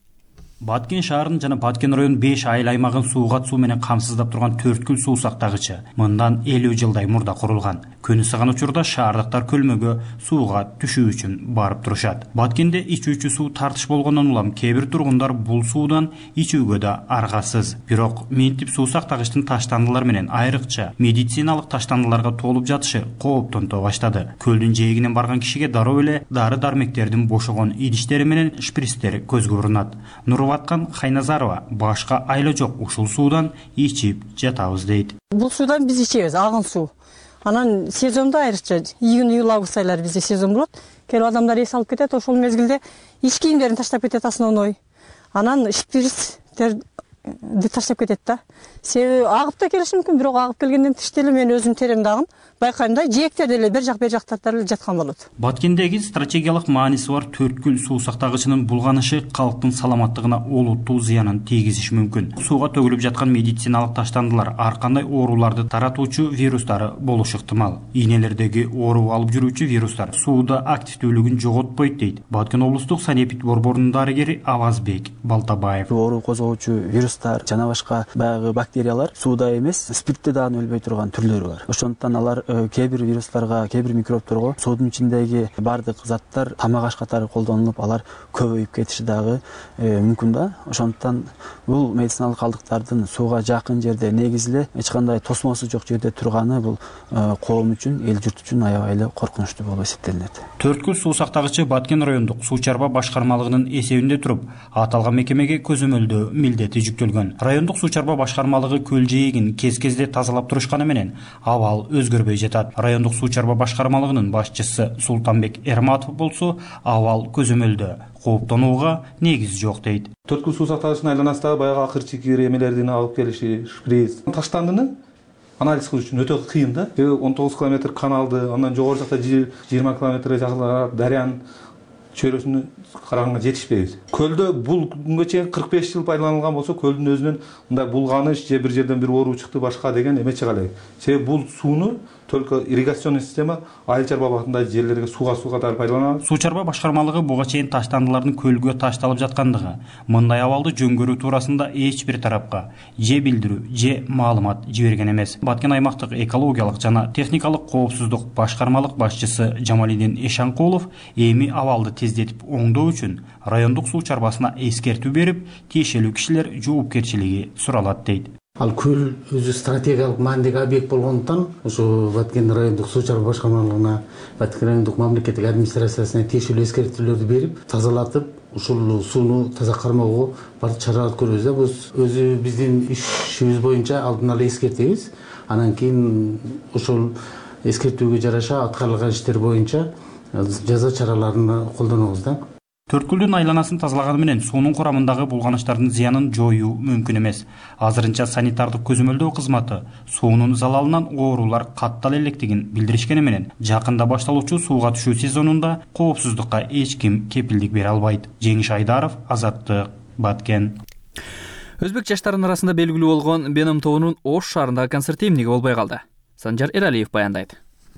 Баткен шаарынын жана Баткен районунун беш айыл аймагын сууга суу менен камсыздап турган төрткүл суу сактагычы мындан элүү жылдай мурда курулган. Күнү сыган учурда шаардыктар көлмөгө сууга түшүү үчүн барып турушат. Баткенде ичүүчү суу тартыш болгондон улам кээ бир тургундар бул суудан ичүүгө да аргасыз. Бирок мынтип суу сактагычтын таштандылар менен айрыкча медициналык таштандыларга толуп жатышы кооптонто баштады. Көлдүн жээгинен барган кишиге дароо эле дары-дармектердин бошогон идиштери менен шприцтер көзгө урунат. Нурбаткан Хайназарова башка айла жок ушул суудан ичип жатабыз дейт. Бул суудан биз ичебиз, агын суу. Анан сезонда айрыкча июнь, июль, август айлары бизде сезон болот. Келип адамдар эс алып кетет, ошол мезгилде ич кийимдерин таштап кетет основной. Анан шприцтерди таштап кетет да. Себеби агып да келиши мүмкүн, бирок агып келгенден тыш деле мен өзүм теремди агын байкайм да, жээктер деле бер жак бер жактарда эле жаткан болот. Баткендеги стратегиялык мааниси бар төрткүл суу сактагычынын булганышы калктын саламаттыгына олуттуу зыянын тийгизиши мүмкүн. Сууга төгүлүп жаткан медициналык таштандылар ар кандай ооруларды таратуучу вирустары болушу ыктымал. Ийнелердеги оору алып жүрүүчү вирустар сууда активдүүлүгүн жоготпойт дейт Баткен облустук санэпид борборунун дарыгери Авазбек Балтабаев. Оору козгоочу вирустар жана башка баягы бактериялар сууда эмес, спиртте дагы өлбөй турган түрлөрү бар. Ошондуктан алар кээ бир вирустарга, кээ бир микробторго суудун ичиндеги бардык заттар тамак аш катары колдонулуп, алар көбөйүп кетиши дагы мүмкүн да. Ошондуктан бул медициналык калдыктардын сууга жакын жерде, негизи эле эч кандай тосмосу жок жерде турганы бул коом үчүн, эл журт үчүн аябай эле коркунучтуу болуп эсептелинет. Төрткүл суу сактагычы Баткен райондук суу чарба башкармалыгынын эсебинде туруп, аталган мекемеге көзөмөлдөө милдети жүктөлгөн. Райондук суу чарба башкармалыгы көл жээгин кез-кезде тазалап турушканы менен абал өзгөрбөй жатат. Райондук суу чарба башкармалыгынын башчысы Султанбек Эрматов болсо, абал көзөмөлдө, кооптонууга негиз жок дейт. Төрткүл суу сактагычынын айланасында баягы акыр чекир эмелердин алып келиши, шприц, таштандыны анализ кылыш үчүн өтө кыйын да. он тогуз километр каналды, андан жогору жакта жыйырма километр жакында дарыянын чөйрөсүнө караганга жетишпейбиз. Көлдө бул күнгө чейин кырк беш жыл пайдаланылган болсо, көлдүн өзүнөн мындай булганыш же бир жерден бир оору чыкты башка деген эме чыга элек. Себеби бул сууну только ирригационный система айыл чарба абагында жерлерге суу катуу катары пайдаланылат. Суу чарба башкармалыгы буга чейин таштандылардын көлгө ташталып жаткандыгы, мындай абалды жөнгөрүү туурасында эч бир тарапка же билдирүү, же маалымат жиберген эмес. Баткен аймактык экологиялык жана техникалык коопсуздук башкармалык башчысы Жамалидин Эшанкулов эми абалды тездетип оңдоо үчүн райондук суу чарбасына эскертүү берип, тиешелүү кишилер жоопкерчилиги суралат дейт. Ал көл өзү стратегиялык маанидеги объект болгондуктан ошо Баткен райондук суу чарба башкармалыгына, Баткен райондук мамлекеттик администрациясына тиешелүү эскертүүлөрдү берип, тазалатып, ушул сууну таза кармоого бардык чараларды көрөбүз да. Бул өзү биздин ишибиз боюнча алдын ала эскертебиз. Анан кийин ошол эскертүүгө жараша аткарылган иштер боюнча жаза чараларын колдонобуз да. Төрткүлдүн айланасын тазалаганы менен суунун курамындагы булганыштардын зыянын жоюу мүмкүн эмес. Азырынча санитардык көзөмөлдөө кызматы суунун залалынан оорулар каттала электигин билдиришкени менен, жакында башталуучу сууга түшүү сезонунда коопсуздукка эч ким кепилдик бере албайт. Жеңиш Айдаров, Азаттык, Баткен. Өзбек жаштарынын арасында белгилүү болгон Беном тобунун Ош шаарындагы концерти эмнеге болбой калды? Санжар Эралиев баяндайт.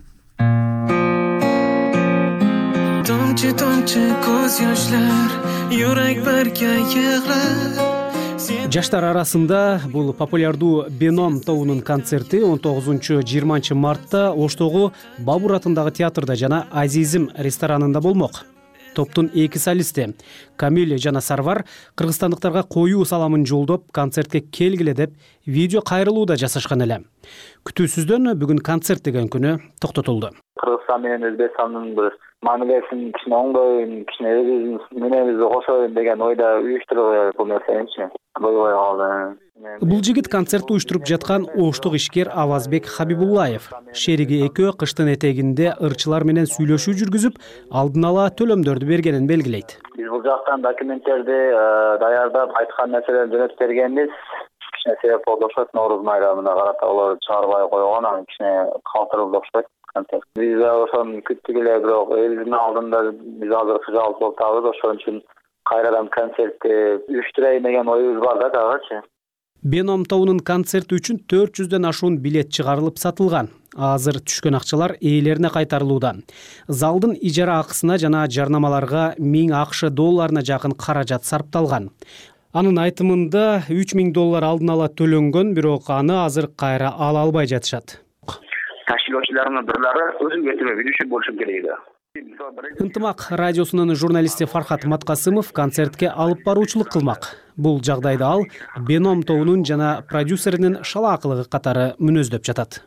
Tomchi tomchi ko'z yoshlar, yurak barga yig'lar. Жаштар арасында бул популярдуу Беном тобунун концерти он тогузунчу жыйырманчы мартта Оштогу Бабур атындагы театрда жана Азизим ресторанында болмок. Топтун эки солисти Камиль жана Сарвар кыргызстандыктарга коюу саламын жолдоп, концертке келгиле деп видео кайрылуу да жасашкан эле. Күтүүсүздөн бүгүн концерт деген күнү токтотулду. Кыргызстан менен Өзбекстандын бир мамилесин кичине оңдойм, кичине өзүбүздүн менебизди кошоюн деген ойда уюштурулуп бул нерсени болбой калды. Бул жигит концерт уюштуруп жаткан оштук ишкер Авазбек Хабибуллаев. Шериги экөө кыштын этегинде ырчылар менен сүйлөшүү жүргүзүп, алдын ала төлөмдөрдү бергенин белгилейт. Биз бул жактан документтерди даярдап, айткан нерселерди жөнөтүп бергенбиз. Кичине себеп болду окшойт, Нооруз майрамына карата алар чыгарбай койгон, анан кичине калтырылды окшойт. Биз ошону күттүк эле, бирок элдин алдында биз азыр кыжалып атабыз, ошон үчүн кайрадан концертти уюштурайын деген оюбуз бар да дагычы. Беном тобунун концерти үчүн төрт жүздөн ашуун билет чыгарылып сатылган. Азыр түшкөн акчалар ээлерине кайтарылууда. Залдын ижара акысына жана жарнамаларга миң АКШ долларына жакын каражат сарпталган. Анын айтымында үч миң доллар алдын ала төлөнгөн, бирок аны азыр кайра ала албай жатышат. Ташкилоочулардын бирлери өзүм эртеме билүүчү болушум керек эле. Ынтымак радиосунун журналисти Фархат Маткасымов концертке алып баруучулук кылмак. Бул жагдайда ал Беном тобунун жана продюсеринин шалаакылыгы катары мүнөздөп жатат.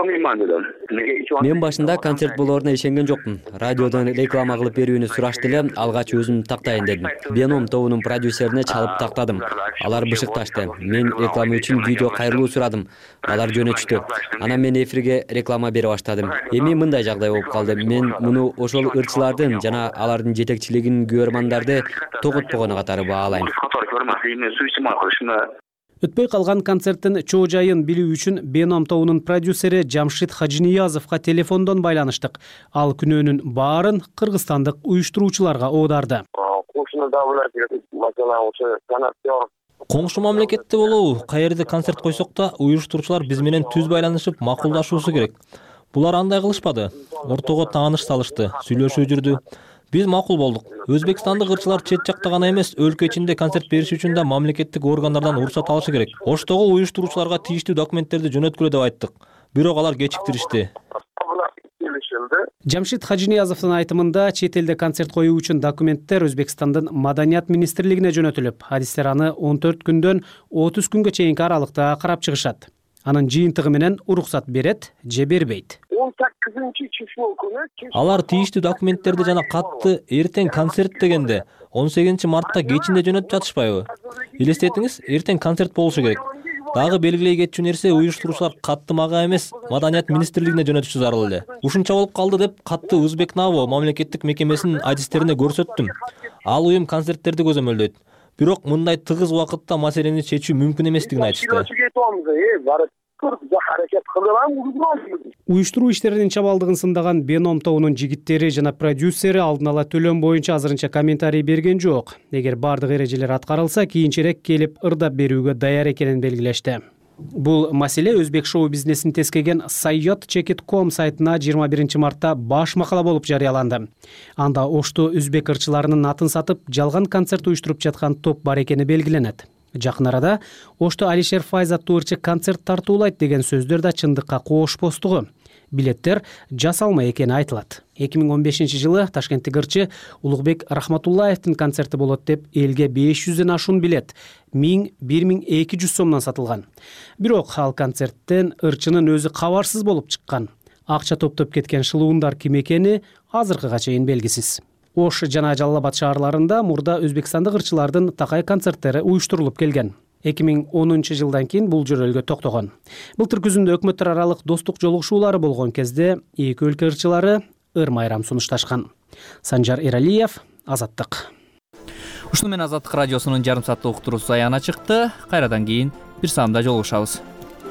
Мен башында концерт болоруна ишенген жокмун. Радиодон реклама кылып берүүнү сурашты эле, алгач өзүм тактайын дедим. Беном тобунун продюсерине чалып тактадым. Алар бышыкташты. Мен реклама үчүн видео кайрылуу сурадым. Алар жөнөтүштү. Анан мен эфирге реклама бере баштадым. Эми мындай жагдай болуп калды. Мен муну ошол ырчылардын жана алардын жетекчилигинин көрөрмандарды тоготпогону катары баалайм. Өтпөй калган концерттин чоо жайын билүү үчүн Беном тобунун продюсери Жамшит Хажиниязовго телефондон байланыштык. Ал күнөөнүн баарын кыргызстандык уюштуруучуларга оодарды. Коңшу мамлекетте болобу, каерде концерт койсок да, уюштуруучулар биз менен түз байланышып, макулдашуусу керек. Булар андай кылышпады. Ортого тааныш салышты, сүйлөшүү жүрдү. Биз макул болдук. Өзбекстандык ырчылар чет жакта гана эмес, өлкө ичинде концерт бериш үчүн да мамлекеттик органдардан уруксат алышы керек. Оштогу уюштуруучуларга тийиштүү документтерди жөнөткүлө деп айттык. Бирок алар кечиктиришти. Жамшит Хажиниязовдун айтымында чет элде концерт коюу үчүн документтер Өзбекстандын Маданият министрлигине жөнөтүлүп, адистер аны он төрт күндөн отуз күнгө чейинки аралыкта карап чыгышат. Анын жыйынтыгы менен уруксат берет же бербейт. Алар тийиштүү документтерди жана катты эртең концерт дегенде он сегизинчи мартта кечинде жөнөтүп жатышпайбы? Элестетиңиз, эртең концерт болушу керек. Дагы белгилей кетчү нерсе, уюштуруучулар катты мага эмес, Маданият министрлигине жөнөтүшү зарыл эле. Ушунча болуп калды деп катты Узбекнаво мамлекеттик мекемесинин адистерине көрсөттүм. Ал уюм концерттерди көзөмөлдөйт. Бирок мындай тыгыз убакытта маселени чечүү мүмкүн эместигин айтышты. Уюштуруу иштеринин чабалдыгын сындаган Беном тобунун жигиттери жана продюсери алдын ала төлөм боюнча азырынча комментарий берген жок. Эгер бардык эрежелер аткарылса, кийинчерээк келип ырдап берүүгө даяр экенин белгилешти. Бул маселе өзбек шоу бизнесин тескеген сайёт чекит ком сайтына жыйырма биринчи мартта баш макала болуп жарыяланды. Анда Ошто өзбек ырчыларынын атын сатып, жалган концерт уюштуруп жаткан топ бар экени белгиленет. Жакын арада Ошто Алишер Файз аттуу ырчы концерт тартуулайт деген сөздөр да чындыкка коошпостугу. Билеттер жасалма экени айтылат. эки миң он бешинчи жылы Ташкенттик ырчы Улукбек Рахматуллаевдин концерти болот деп элге беш жүздөн ашуун билет миң бир миң эки жүз сомдон сатылган. Бирок ал концерттен ырчынын өзү кабарсыз болуп чыккан. Акча топтоп кеткен шылуундар ким экени азыркыга чейин белгисиз. Ош жана Жалал Абад шаарларында мурда Өзбекстандык ырчылардын такай концерттери уюштурулуп келген. эки миң онунчу жылдан кийин бул жөрөлгө токтогон. Былтыр күзүндө өкмөттөр аралык достук жолугушуулары болгон кезде эки өлкө ырчылары ыр майрам сунушташкан. Санжар Эралиев, Азаттык. Ушуну менен Азаттык радиосунун жарым сааттык уктуруусу аягына чыкты. Кайрадан кийин бир саамда жолугушабыз.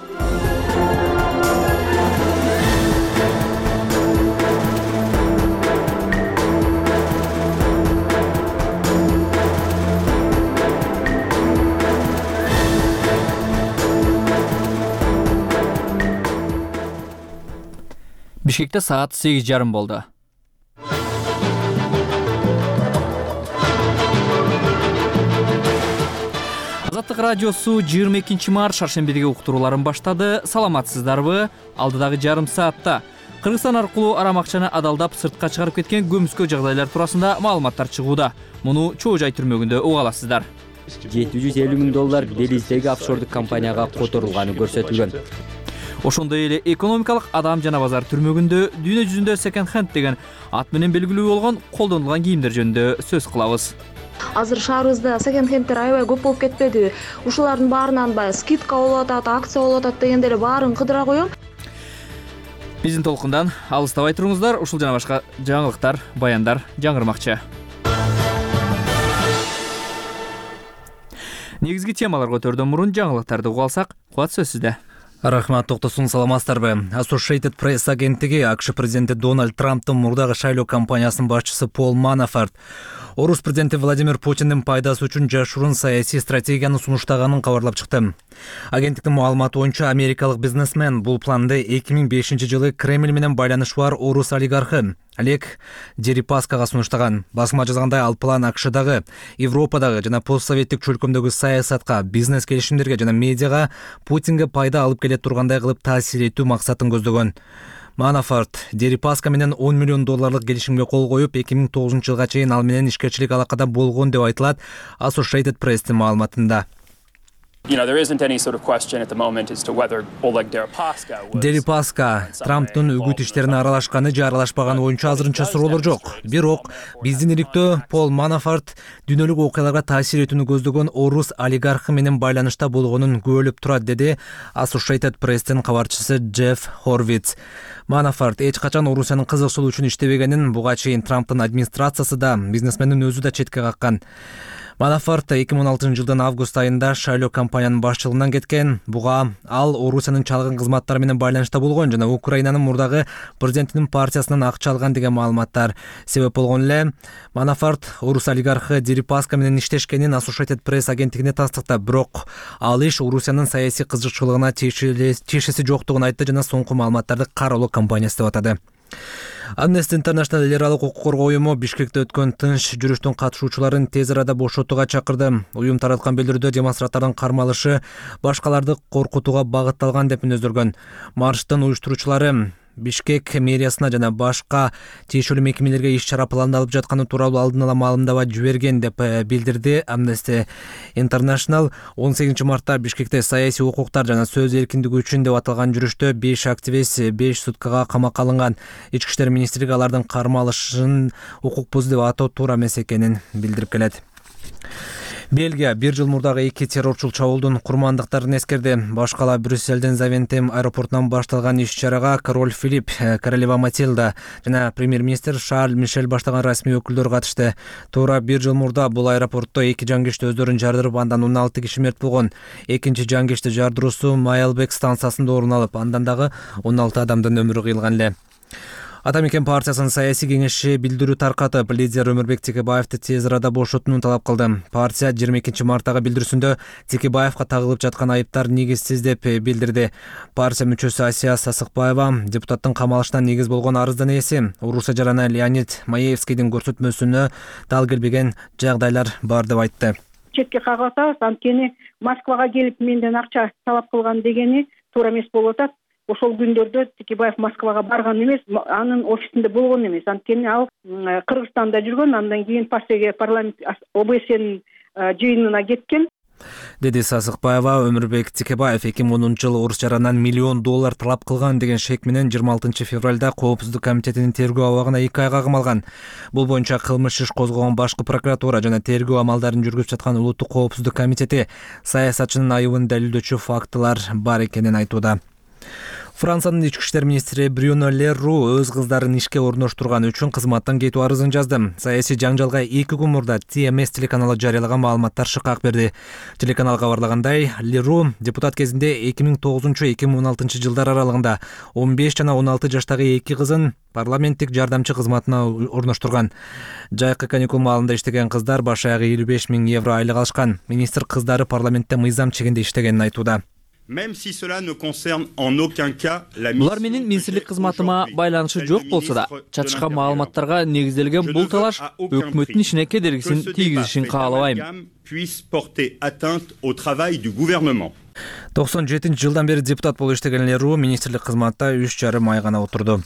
Бишкекте саат сегиз жарым болду. Азаттык радиосу жыйырма экинчи март шаршембидеги уктурууларын баштады. Саламатсыздарбы? Алдыдагы жарым саатта Кыргызстан аркылуу арам акчаны адалдап сыртка чыгарып кеткен көмүскө жагдайлар туурасында маалыматтар чыгууда. Муну Чоо Жай түрмөгүндө уга аласыздар. жети жүз элүү миң доллар Белиздеги офшордук компанияга которулганы көрсөтүлгөн. Ошондой эле экономикалык адам жана базар түрмөгүндө дүйнө жүзүндө секонд хенд деген ат менен белгилүү болгон колдонулган кийимдер жөнүндө сөз кылабыз. Азыр шаарыбызда секонд хендтер аябай көп болуп кетпеди? Ушулардын баарынан баягы скидка болуп атат, акция болуп атат дегенде эле баарын кыдыра коем. Биздин толкундан алыстабай туруңуздар, ушул жана башка жаңылыктар, баяндар жаңырмакчы. Негизги темалар көтөрдөн мурун жаңылыктарды угуп алсак, кубат сөз сизде. Рахмат, токтосун, саламатсыздарбы? Associated Press агенттиги АКШ президенти Дональд Трамптын мурдагы шайлоо кампаниясынын башчысы Пол Манафорт Орус президенти Владимир Путиндин пайдасы үчүн жашыруун саясий стратегияны сунуштаганын кабарлап чыкты. Агенттиктин маалыматы боюнча америкалык бизнесмен бул планды эки миң бешинчи жылы Кремль менен байланышы бар орус олигархы Олег Дерипаскага сунуштаган. Басма жазгандай, ал план АКШдагы, Европадагы жана постсоветтик чөлкөмдөгү саясатка, бизнес келишимдерге жана медиага Путинге пайда алып келе тургандай кылып таасир этүү максатын көздөгөн. Манафорт Дерипаска менен он миллион долларлык келишимге кол коюп, эки миң тогузунчу жылга чейин ал менен ишкерчилик алакада болгон деп айтылат Associated Presстин маалыматында. Дерипаска Трамптын үгүт иштерине аралашканы же аралашпаганы боюнча азырынча суроолор жок. Бирок биздин иликтөө Пол Манафорт дүйнөлүк окуяларга таасир этүүнү көздөгөн орус олигархы менен байланышта болгонун күбөлөп турат, деди Associated Presстин кабарчысы Джефф Хорвиц. Манафорт эч качан Орусиянын кызыкчылыгы үчүн иштебегенин, буга чейин Трамптын администрациясы да, бизнесмендин өзү да четке каккан. Манафорт эки миң он алтынчы жылдын август айында шайлоо кампаниянын башчылыгынан кеткен. Буга ал Орусиянын чалгын кызматтары менен байланышта болгон жана Украинанын мурдагы президентинин партиясынан акча алган деген маалыматтар себеп болгон эле. Манафорт орус олигархы Дерипаска менен иштешкенин Associated Press агенттигине тастыктап, бирок ал иш Орусиянын саясий кызыкчылыгына тиешеси жоктугун айтты жана соңку маалыматтарды кароолоо компаниясы деп атады. Amnesty International эл аралык укук коргоо уюму Бишкекте өткөн тынч жүрүштүн катышуучуларын тез арада бошотууга чакырды. Уюм тараткан билдирүүдө демонстранттардын кармалышы башкаларды коркутууга багытталган деп мүнөздөргөн. Марштын уюштуруучулары Бишкек мэриясына жана башка тиешелүү мекемелерге иш-чара пландалып жатканы тууралуу алдын ала маалымдама жиберген деп билдирди Amnesty International. он сегизинчи мартта Бишкекте саясий укуктар жана сөз эркиндиги үчүн деп аталган жүрүштө беш активист беш суткага камакка алынган. Ички иштер министрлиги алардын кармалышын укук бузуу деп атоо туура эмес экенин билдирип келет. Бельгия бир жыл мурдагы эки террорчул чабуулдун курмандыктарын эскерди. Башкала Брюсселден Завентем аэропортунан башталган иш-чарага король Филипп, королева Матильда жана премьер-министр Шарль Мишель баштаган расмий өкүлдөр катышты. Туура бир жыл мурда бул аэропортто эки жангичти өздөрүн жардырып, андан он алты киши мерт болгон. Экинчи жангичти жардыруусу Майлбек станциясында орун алып, андан дагы он алты адамдын өмүрү кыйылган эле. Ата Мекен партиясынын саясий кеңеши билдирүү таркатып, лидер Өмүрбек Текебаевди тез арада бошотууну талап кылды. Партия жыйырма экинчи марттагы билдирүүсүндө Текебаевга тагылып жаткан айыптар негизсиз деп билдирди. Партия мүчөсү Асия Сасыкбаева депутаттын камалышына негиз болгон арыздын ээси Уруса жарана Леонид Маевскийдин көрсөтмөсүнө дал келбеген жагдайлар бар деп айтты. Четке кагып атабыз, анткени Москвага келип менден акча талап кылган дегени туура эмес болуп атат. Ошол күндөрдө Текебаев Москвага барган эмес, анын офисинде болгон эмес. Анткени ал Кыргызстанда жүргөн, андан кийин партияга парламент ОБСнин жыйынына кеткен. Деди Сасыкбаева. Өмүрбек Текебаев эки миң онунчу жылы Орус жаранан миллион доллар талап кылган деген шек менен жыйырма алтынчы февралда Коопсуздук комитетинин тергөө абагына эки айга камалган. Бул боюнча кылмыш иш козгогон башкы прокуратура жана тергөө амалдарын жүргүзүп жаткан Улуттук коопсуздук комитети саясатчынын айыбын далилдөөчү фактылар бар экенин айтууда. Франциянын ички иштер министри Брюно Лерру өз кыздарын ишке орноштурган үчүн кызматтан кетүү арызын жазды. Саясий жаңжалга эки күн мурда Ти Эм Эс телеканалы жарыялаган маалыматтар шыкак берди. Телеканал кабарлагандай, Лерру депутат кезинде эки миң тогузунчу эки миң он алтынчы жылдар аралыгында он беш жана он алты жаштагы эки кызын парламенттик жардамчы кызматына орноштурган. Жайкы каникул маалында иштеген кыздар баш аягы элүү беш миң евро айлык алышкан. Министр кыздары парламентте мыйзам чегинде иштегенин айтууда. Même si cela ne concerne en aucun cas la mission. Булар менин министрлик кызматыма байланышы жок болсо да, чачкан маалыматтарга негизделген бул талаш өкмөттүн ишине кедергисин тийгизишин каалабайм. Puisse porter atteinte au travail du gouvernement. токсон жетинчи жылдан бери депутат болуп иштеген Лерру министрлик кызматта үч жарым ай гана отурду.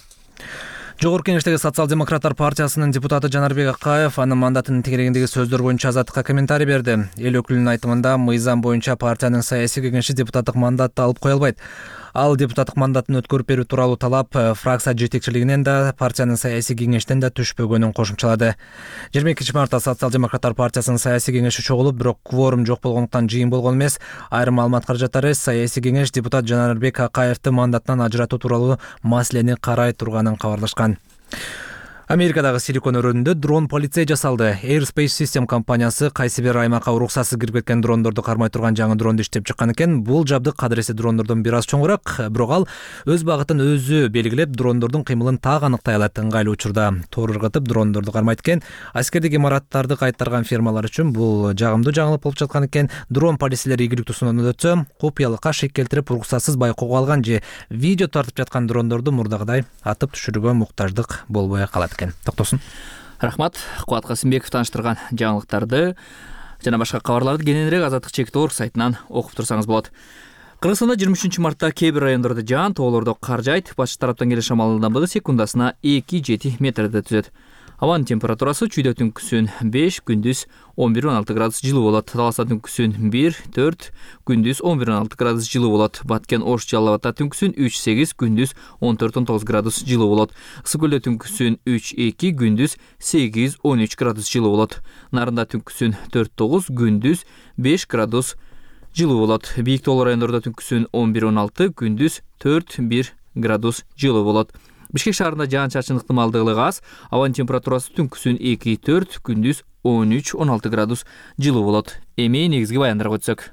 Жогорку Кеңештеги социал-демократтар партиясынын депутаты Жанарбек Акаев анын мандатынын тегерегиндеги сөздөр боюнча Азаттыкка комментарий берди. Эл өкүлүнүн айтымында мыйзам боюнча партиянын саясий кеңеши депутаттык мандатты алып кое албайт. Ал депутаттык мандатын өткөрүп берүү тууралуу талап фракция жетекчилигинен да, партиянын саясий кеңештен да түшпөгөнүн кошумчалады. жыйырма экинчи мартта социал-демократтар партиясынын саясий кеңеши чогулуп, бирок кворум жок болгондуктан жыйын болгон эмес. Айрым маалымат каражаттары саясий кеңеш депутат Жанарбек Акаевди мандатынан ажыратуу тууралуу маселени карай турганын кабарлашкан. Америкадагы Силикон өрөөнүндө дрон полицей жасалды. Airspace System компаниясы кайсы бир аймакка уруксатсыз кирип кеткен дрондорду кармай турган жаңы дронду иштеп чыккан экен. Бул жабдык кадыресе дрондордон бир аз чоңураак, бирок ал өз багытын өзү белгилеп, дрондордун кыймылын так аныктай алат. Ыңгайлуу учурда тоор ыргытып дрондорду кармайт экен. Аскердик имараттарды кайтарган фирмалар үчүн бул жагымдуу жаңылык болуп жаткан экен. Дрон полицейлер ийгиликтүү сыноодон өтсө, купуялыкка шек келтирип, уруксатсыз байкоого алган же видео тартып жаткан дрондорду мурдагыдай атып түшүрүүгө муктаждык болбой калат. Токтосун. Рахмат, Кубат Касымбеков тааныштырган жаңылыктарды жана башка кабарларды кененирээк Азаттык чекит орг сайтынан окуп турсаңыз болот. Кыргызстанда жыйырма үчүнчү мартта кээ бир райондордо жаан, тоолордо кар жаайт. Батыш тараптан келе шамал ылдамдыгы секундасына эки жети метрди түзөт. Абанын температурасы чүйдө түнкүсүн беш, күндүз он бир он алты градус жылуу болот. Таласа түнкүсүн бир төрт, күндүз он бир он алты градус жылуу болот. Баткен Ош Жалал Абадта түнкүсүн үч сегиз, күндүз он төрт он тогуз градус жылуу болот. Ысык көлдө түнкүсүн үч эки, күндүз сегиз он үч градус жылуу болот. Нарында түнкүсүн төрт тогуз, күндүз беш градус жылуу болот. Бийик тоолор райондордо түнкүсүн он бир он алты, күндүз төрт бир градус жылуу болот. Бишкек шаарында жаан-чачын ыктымалдуулугу аз, абанын температурасы түнкүсүн эки төрт, күндүз он үч он алты градус жылуу болот. Эми негизги баяндарга өтсөк.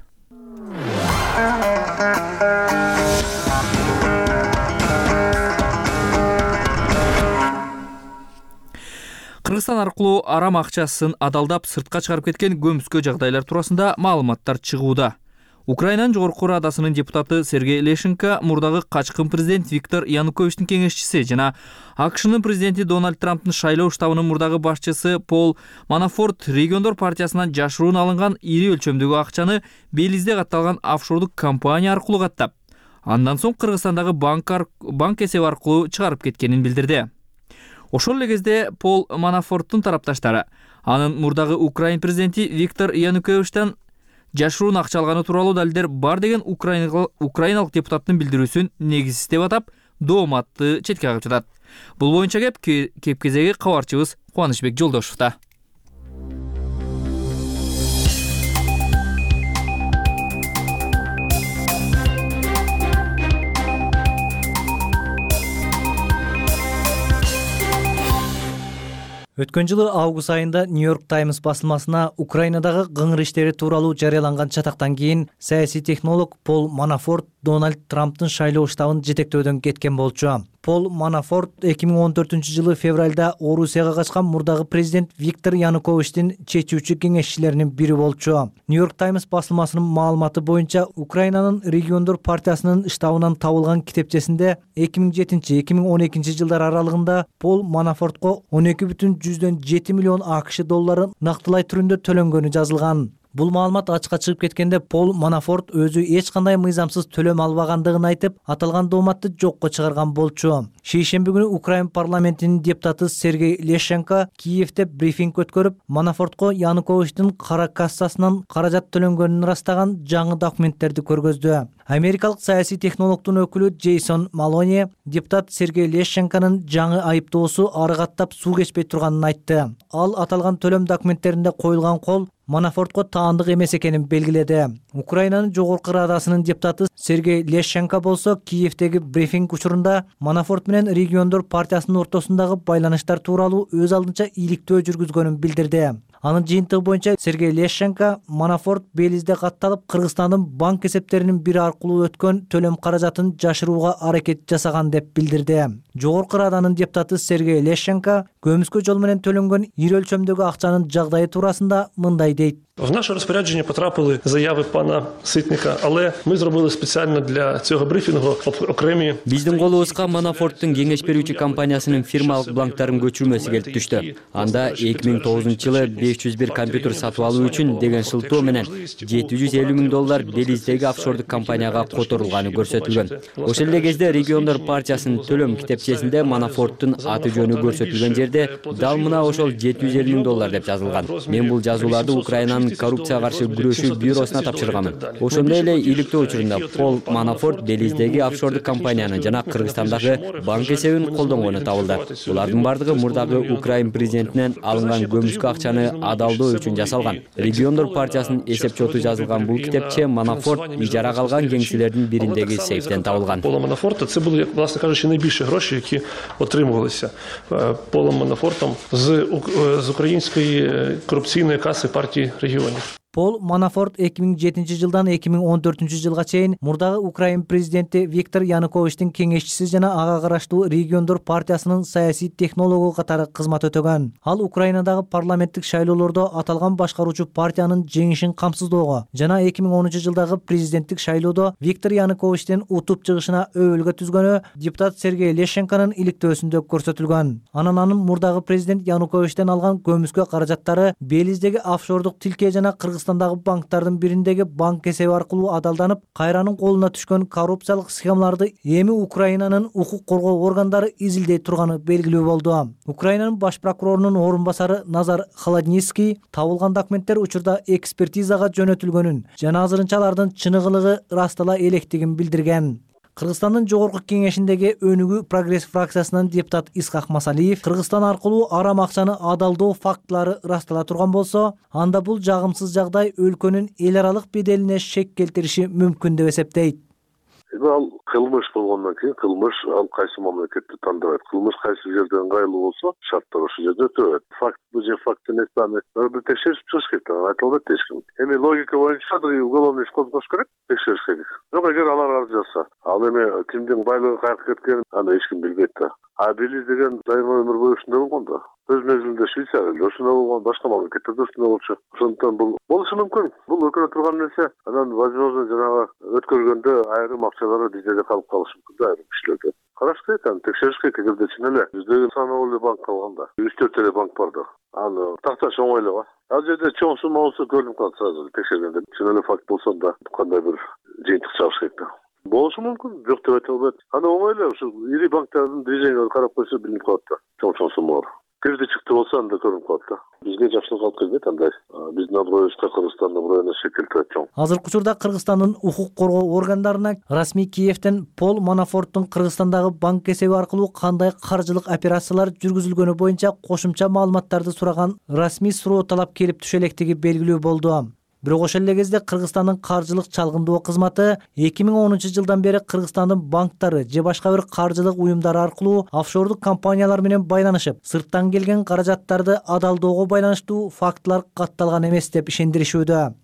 Кыргызстан аркылуу арам акчасын адалдап сыртка чыгарып кеткен көмүскө жагдайлар туурасында маалыматтар чыгууда. Украинанын жогорку радасынын депутаты Сергей Лещенко мурдагы качкын президент Виктор Януковичтин кеңешчиси жана АКШнын президенти Дональд Трамптын шайлоо штабынын мурдагы башчысы Пол Манафорт региондор партиясынан жашыруун алынган ири өлчөмдөгү акчаны Белизде катталган офшордук компания аркылуу каттап, андан соң Кыргызстандагы банк эсеби аркылуу чыгарып кеткенин билдирди. Ошол эле кезде Пол Манафорттун тарапташтары анын мурдагы Украин президенти Виктор Януковичтен жашыруун акча алганы тууралуу далилдер бар деген украиналык депутаттын билдирүүсүн негизсиз деп атап, дооматты четке кагып жатат. Бул боюнча кеп кеп-кезеги кабарчыбыз Кубанычбек Жолдошовдо. Өткөн жылы август айында Нью-Йорк Таймс басылмасына Украинадагы кыңыр иштери тууралуу жарыяланган чатактан кийин саясий технолог Пол Манафорт Дональд Трамптын шайлоо штабын жетектөөдөн кеткен болчу. Пол Манафорт эки миң он төртүнчү жылы февралда Орусияга качкан мурдагы президент Виктор Януковичтин чечүүчү кеңешчилеринин бири болчу. Нью-Йорк Таймс басылмасынын маалыматы боюнча Украинанын региондор партиясынын штабынан табылган китепчесинде эки миң жетинчи эки миң он экинчи жылдар аралыгында Пол Манафортко он эки бүтүн жүздөн жети миллион АКШ доллары нактылай түрүндө төлөнгөнү жазылган. Бул маалымат ачыкка чыгып кеткенде Пол Манафорт өзү эч кандай мыйзамсыз төлөм албагандыгын айтып, аталган дооматты жокко чыгарган болчу. Шейшемби күнү Украин парламентинин депутаты Сергей Лещенко Киевде брифинг өткөрүп, Манафортко Януковичтин кара кассасынан каражат төлөнгөнүн ырастаган жаңы документтерди көргөздү. Америкалык саясий технологдун өкүлү Джейсон Малони депутат Сергей Лещенконун жаңы айыптоосу ары каттап суу кечпей турганын айтты. Ал аталган төлөм документтеринде коюлган кол Манафортко таандык эмес экенин белгиледи. Украинанын жогорку радасынын депутаты Сергей Лещенко болсо Киевдеги брифинг учурунда Манафорт менен региондор партиясынын ортосундагы байланыштар тууралуу өз алдынча иликтөө жүргүзгөнүн билдирди. Анын жыйынтыгы боюнча Сергей Лещенко Манафорт Белизде катталып Кыргызстандын банк эсептеринин бири аркылуу өткөн төлөм каражатын жашырууга аракет жасаган деп билдирди. Жогорку раданын депутаты Сергей Лещенко көмүскө жол менен төлөнгөн ири өлчөмдөгү акчанын жагдайы туурасында мындай дейт. В наше розпорядження потрапили заяви пана Ситника, але ми зробили спеціально для цього брифінгу окремі. Биздин колубузга Манафорттун кеңеш берүүчү компаниясынын фирмалык бланктарын көчүрмөсү келип түштү. Анда эки миң тогузунчу жылы беш жүз бир компьютер сатып алуу үчүн деген шылтоо менен жети жүз элүү миң доллар Белиздеги офшордук компанияга которулганы көрсөтүлгөн. Ошол эле кезде региондор партиясынын төлөм китепчесинде Манафорттун аты жөнү көрсөтүлгөн жерде дал мына ошол жети жүз элүү миң доллар деп жазылган. Мен бул жазууларды Украинанын коррупцияга каршы күрөшүү бюросуна тапшырганмын. Ошондой эле иликтөө учурунда Пол Манафорт Белиздеги офшордук компаниянын жана Кыргызстандагы банк эсебин колдонгону табылды. Булардын бардыгы мурдагы Украин президентинен алынган көмүскө акчаны адалдоо үчүн жасалган. Региондор партиясынын эсепчоту жазылган бул китепче Манафорт ижара калган кеңселердин бириндеги сейфтен табылган. Пола Манафорта це були, власне кажучи, найбільші гроші, які отримувалися Полом Манафортом з, з української корупційної каси партії регіонів. Пол Манафорт эки миң жетинчи жылдан эки миң он төртүнчү жылга чейин мурдагы Украин президенти Виктор Януковичтин кеңешчиси жана ага караштуу региондор партиясынын саясий технологу катары кызмат өтөгөн. Ал Украинадагы парламенттик шайлоолордо аталган башкаруучу партиянын жеңишин камсыздоого жана эки миң онунчу жылдагы президенттик шайлоодо Виктор Януковичтин утуп чыгышына өбөлгө түзгөнү депутат Сергей Лещенконун иликтөөсүндө көрсөтүлгөн. Анан анын мурдагы президент Януковичтен алган көмүскө каражаттары Белиздеги офшордук тилке жана Кыргызстандагы банктардын бириндеги банк эсеби аркылуу адалданып, кайранын колуна түшкөн коррупциялык схемаларды эми Украинанын укук коргоо органдары изилдей турганы белгилүү болду. Украинанын баш прокурорунун орун басары Назар Холодницкий табылган документтер учурда экспертизага жөнөтүлгөнүн жана азырынча алардын чыныгылыгы ырастала электигин билдирген. Кыргызстандын жогорку кеңешиндеги өнүгүү прогресс фракциясынын депутат Исхак Масалиев Кыргызстан аркылуу арам акчаны адалдоо фактылары ырастала турган болсо, анда бул жагымсыз жагдай өлкөнүн эл аралык беделине шек келтириши мүмкүн деп эсептейт. Ал кылмыш болгондон кийин кылмыш ал кайсы мамлекетти тандабайт. Кылмыш кайсы жерде ыңгайлуу болсо, шарттар ошол жерде өтөбөт. Факт бул же фактын эсамы текшерип чыгыш керек, айта албайт эч ким. Эми логика боюнча уголовный иш козгош керек, текшериш керек. Жок, эгер алар арыз жазса, ал эми кимдин байлыгы каяка кеткенин аны эч ким билбейт да. А Белиз деген дайыма өмүр бою ушундай болгон да. Өз мезгилинде Швейцарияда ушундай болгон, башка мамлекеттерде ушундай болчу. Ошондуктан бул болушу мүмкүн. Бул өкүнө турган нерсе. Анан возможно жанагы өткөргөндө айрым акчалары бизде калып калышы мүмкүн да, айрым кишилерде. Караш керек, аны текшериш керек, эгерде чын эле жүздөгөн санаулуу банк калганда, үч төрт эле банк бар да. Аны такташ оңой эле го. Ал жерде чоң сумма болсо көрүнүп калат сразу текшергенде. Чын эле факт болсо да кандай бир жыйынтык чыгыш керек да. Болушу мүмкүн, жок деп айта албайт. Аны оңой эле ушу ири банктардын движенияларын карап койсо билинип калат да. Чоң-чоң суммалар. Кирди чыкты болсо анда көрүнүп калат да. Бизге жакшылык алып келбейт андай. Биздин аброюбузга Кыргызстандын аброюна шек келтирет чоң. Азыркы учурда Кыргызстандын укук коргоо органдарына расмий Киевден Пол Манафорттун Кыргызстандагы банк эсеби аркылуу кандай каржылык операциялар жүргүзүлгөнү боюнча кошумча маалыматтарды сураган расмий суроо талап келип түшө электиги белгилүү болду. Бирок ошол эле кезде Кыргызстандын каржылык чалгындоо кызматы эки миң онунчу жылдан бери Кыргызстандын банктары же башка бир каржылык уюмдары аркылуу офшордук компаниялар менен байланышып, сырттан келген каражаттарды адалдоого байланыштуу фактылар катталган эмес деп ишендиришүүдө.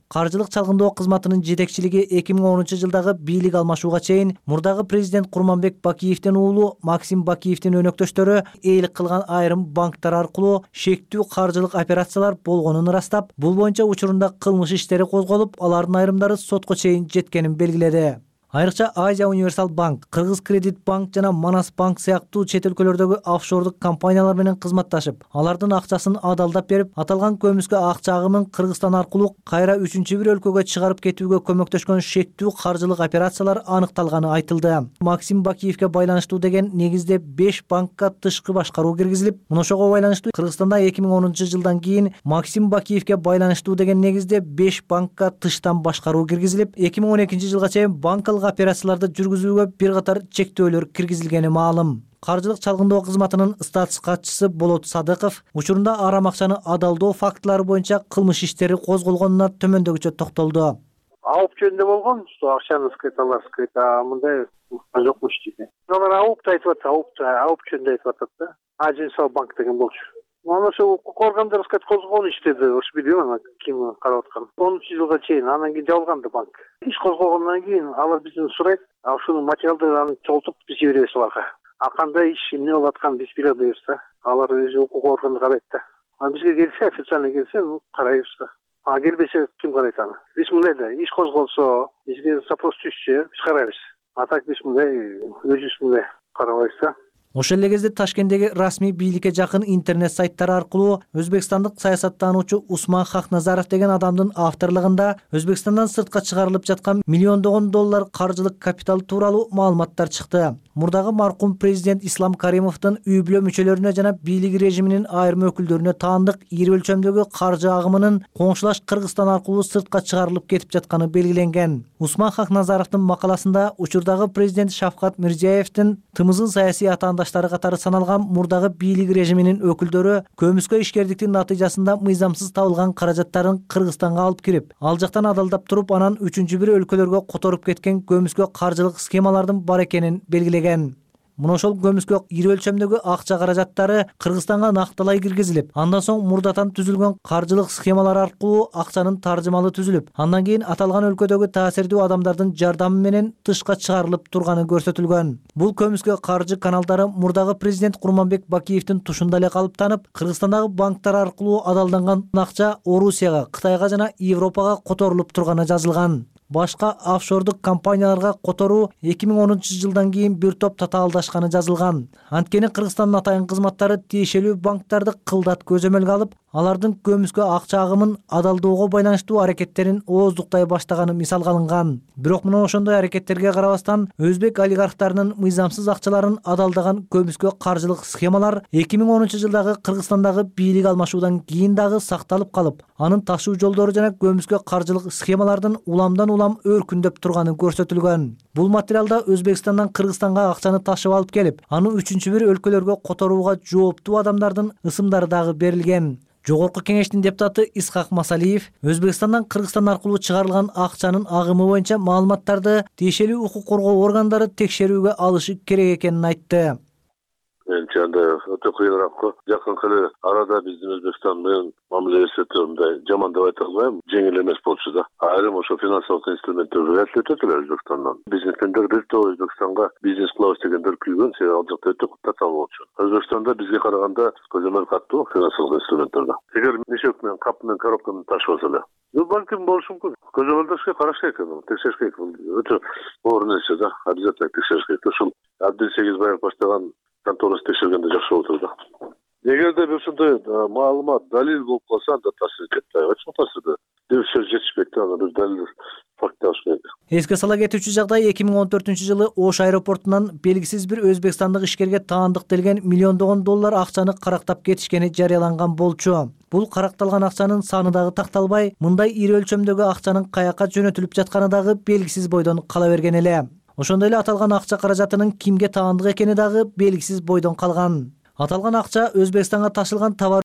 каржылык чалгындоо кызматынын жетекчилиги эки миң онунчу жылдагы бийлик алмашууга чейин мурдагы президент Курманбек Бакиевдин уулу Максим Бакиевдин өнөктөштөрү ээлик кылган айрым банктар аркылуу шектүү каржылык операциялар болгонун ырастап, бул боюнча учурунда кылмыш иштери козголуп, алардын айрымдары сотко чейин жеткенин белгиледи. Айрыкча Азия Универсал банк, Кыргыз Кредит банк жана Манас банк сыяктуу чет өлкөлөрдөгү офшордук компаниялар менен кызматташып, алардын акчасын адалдап берип, аталган көмүскө акча агымын Кыргызстан аркылуу кайра үчүнчү бир өлкөгө чыгарып кетүүгө көмөктөшкөн шектүү каржылык операциялар аныкталганы айтылды. Максим Бакиевге байланыштуу деген негизде беш банкка тышкы башкаруу киргизилип, мына ошого байланыштуу Кыргызстанда эки миң онунчу жылдан кийин Максим Бакиевге байланыштуу деген негизде беш банкка тыштан башкаруу киргизилип, эки миң он экинчи жылга чейин банкалык операцияларды жүргүзүүгө бир катар чектөөлөр киргизилгени маалым. Каржылык чалгындоо кызматынын статус катчысы Болот Садыков учурунда арам акчаны адалдоо фактылары боюнча кылмыш иштери козголгонуна төмөндөгүчө токтолду. Алып жөнүндө болгон, акчаны скайталар скайта, мындай жокмуш дейт. Алар алып айтып атат, алып, алып жөнүндө айтып атат да. Ажинсал банк деген болчу. Аны ошо укук органдары скайт козголгон иштеди, ошо билбейм аны ким карап аткан. онунчу жылга чейин анан кийин жабылганды банк. Иш козголгондон кийин алар бизден сурайт, а ушунун материалдарын чогултуп бизге беребиз аларга. А кандай иш эмне болуп атканын биз биле албайбыз да. Алар өзү укук органы карайт да. А бизге келсе, официально келсе, карайбыз да. А келбесе ким карайт аны? Биз мындай да, иш козголсо, бизге запрос түшсө, биз карайбыз. А так биз мындай өзүбүз мындай карабайбыз да. Ошол эле кезде Ташкенттеги расмий бийликке жакын интернет сайттары аркылуу өзбекстандык саясаттануучу Усман Хакназаров деген адамдын авторлугунда Өзбекстандан сыртка чыгарылып жаткан миллиондогон доллар каржылык капитал тууралуу маалыматтар чыкты. Мурдагы маркум президент Ислам Каримовдун үй бүлө мүчөлөрүнө жана бийлик режиминин айрым өкүлдөрүнө таандык ири өлчөмдөгү каржы агымынын коңшулаш Кыргызстан аркылуу сыртка чыгарылып кетип жатканы белгиленген. Усман Хакназаровдун макаласында учурдагы президент Шавкат Мирзиеевдин тымызын саясий атаандаштары катары саналган мурдагы бийлик режиминин өкүлдөрү көмүскө ишкердиктин натыйжасында мыйзамсыз табылган каражаттарын Кыргызстанга алып кирип, ал жактан адалдап туруп, анан үчүнчү бир өлкөлөргө которуп кеткен көмүскө каржылык схемалардын бар экенин белгилеген. Мына ошол көмүскө ири өлчөмдөгү акча каражаттары Кыргызстанга накталай киргизилип, андан соң мурдатан түзүлгөн каржылык схемалар аркылуу акчанын таржымалы түзүлүп, андан кийин аталган өлкөдөгү таасирдүү адамдардын жардамы менен тышка чыгарылып турганы көрсөтүлгөн. Бул көмүскө каржы каналдары мурдагы президент Курманбек Бакиевдин тушунда эле калыптанып, Кыргызстандагы банктар аркылуу адалданган акча Орусияга, Кытайга жана Европага которулуп турганы жазылган. Башка офшордук компанияларга которуу эки миң онунчу жылдан кийин бир топ татаалдашканы жазылган. Анткени Кыргызстандын атайын кызматтары тиешелүү банктарды кылдат көзөмөлгө алып, алардын көмүскө акча агымын адалдоого байланыштуу аракеттерин ооздуктай баштаганы мисалга алынган. Бирок мына ошондой аракеттерге карабастан, өзбек олигархтарынын мыйзамсыз акчаларын адалдаган көмүскө каржылык схемалар эки миң онунчу жылдагы Кыргызстандагы бийлик алмашуудан кийин дагы сакталып калып, анын ташуу жолдору жана көмүскө каржылык схемалардын уламдан улам өркүндөп турганы көрсөтүлгөн. Бул материалда Өзбекстандан Кыргызстанга акчаны ташып алып келип, аны үчүнчү бир өлкөлөргө которууга жооптуу адамдардын ысымдары дагы берилген. Жогорку кеңештин депутаты Исхак Масалиев Өзбекстандан Кыргызстан аркылуу чыгарылган акчанын агымы боюнча маалыматтарды тиешелүү укук коргоо органдары текшерүүгө алышы керек экенин айтты. Менимче анда өтө кыйыныраак го. Жакынкы эле арада биздин Өзбекстан менен мамиле эсептөө мындай жаман деп айта албайм, жеңил эмес болчу да. Айрым ошо финансылык инструменттер вряд ли өтөт эле Өзбекстандан. Бизнесмендер бир топ Өзбекстанга бизнес клауз дегендер күйгөн, себеби ал жакта өтө татаал болчу. Өзбекстанда бизге караганда көзөмөл каттуу финансылык инструменттерде. Эгер мешок менен кап менен коробканы ташып алса эле, бул балким болушу мүмкүн. Көзөмөлдөшкө караш керек, текшериш керек. Өтө оор нерсе да, обязательно текшериш керек. Ушул Абдил Сегизбаев баштаган конторасы текшергенде жакшы болот эле да. Эгерде бир ушундай маалымат, далил болуп калса, анда таасир этет да. Ачык таасирде. Бир сөз жетишпейт да, аны бир далил факт алыш керек. Эске сала кетүүчү жагдай эки миң он төртүнчү жылы Ош аэропортунан белгисиз бир өзбекстандык ишкерге таандык делген миллиондогон доллар акчаны карактап кетишкени жарыяланган болчу. Бул каракталган акчанын саны дагы такталбай, мындай ири өлчөмдөгү акчанын каяка жөнөтүлүп жатканы дагы белгисиз бойдон кала берген эле. Ошондой эле аталган акча каражатынын кимге таандык экени дагы белгисиз бойдон калган. Аталган акча Өзбекстанга ташылган товар.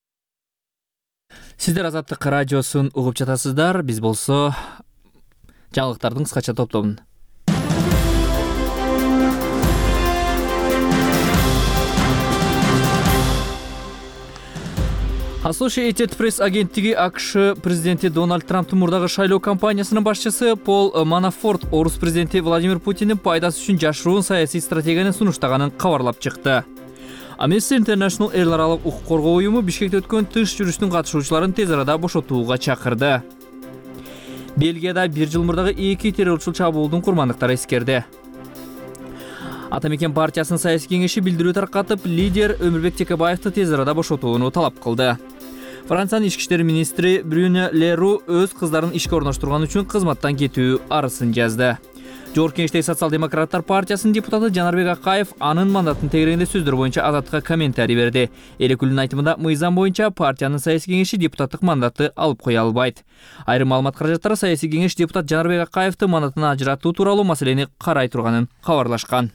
Сиздер Азаттык радиосун угуп жатасыздар. Биз болсо жаңылыктардын кыскача топтобун. Associated Press агенттиги АКШ президенти Дональд Трамптын мурдагы шайлоо кампаниясынын башчысы Пол Манафорт орус президенти Владимир Путиндин пайдасы үчүн жашыруун саясий стратегияны сунуштаганын кабарлап чыкты. Amnesty International эл аралык укук коргоо уюму Бишкекте өткөн тыш жүрүштүн катышуучуларын тез арада бошотууга чакырды. Бельгияда бир жыл мурдагы эки террорчул чабуулдун курмандыктары эскерди. Атамекен партиясынын саясий кеңеши билдирүү таркатып, лидер Өмүрбек Текебаевди тез арада бошотууну талап кылды. Франциянын ички иштер министри Брюне Леру өз кыздарын ишке орноштурган үчүн кызматтан кетүү арызын жазды. Жогорку Кеңештеги социал-демократтар партиясынын депутаты Жанарбек Акаев анын мандатын тегерегинде сөздөр боюнча Азаттыкка комментарий берди. Эл өкүлүнүн айтымында мыйзам боюнча партиянын саясий кеңеши депутаттык мандатты алып кое албайт. Айрым маалымат каражаттары саясий кеңеш депутат Жанарбек Акаевди мандатынан ажыратуу тууралуу маселени карай турганын кабарлашкан.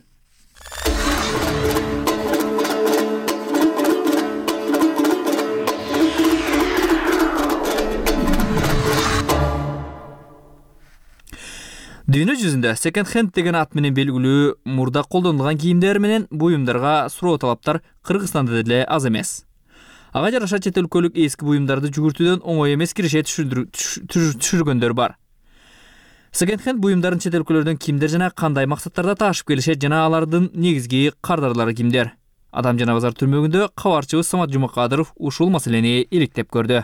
Дүйнө жүзүндө second hand деген ат менен белгилүү мурда колдонулган кийимдер менен буюмдарга суроо талаптар Кыргызстанда деле аз эмес. Ага жараша чет өлкөлүк эски буюмдарды жүгүртүүдөн оңой эмес киреше түшүргөндөр бар. Second hand буюмдарын чет өлкөлөрдөн кимдер жана кандай максаттарда таашып келишет жана алардын негизги кардарлары кимдер? Адам жана базар түрмөгүндө кабарчыбыз Самат Жумакадыров ушул маселени иликтеп көрдү.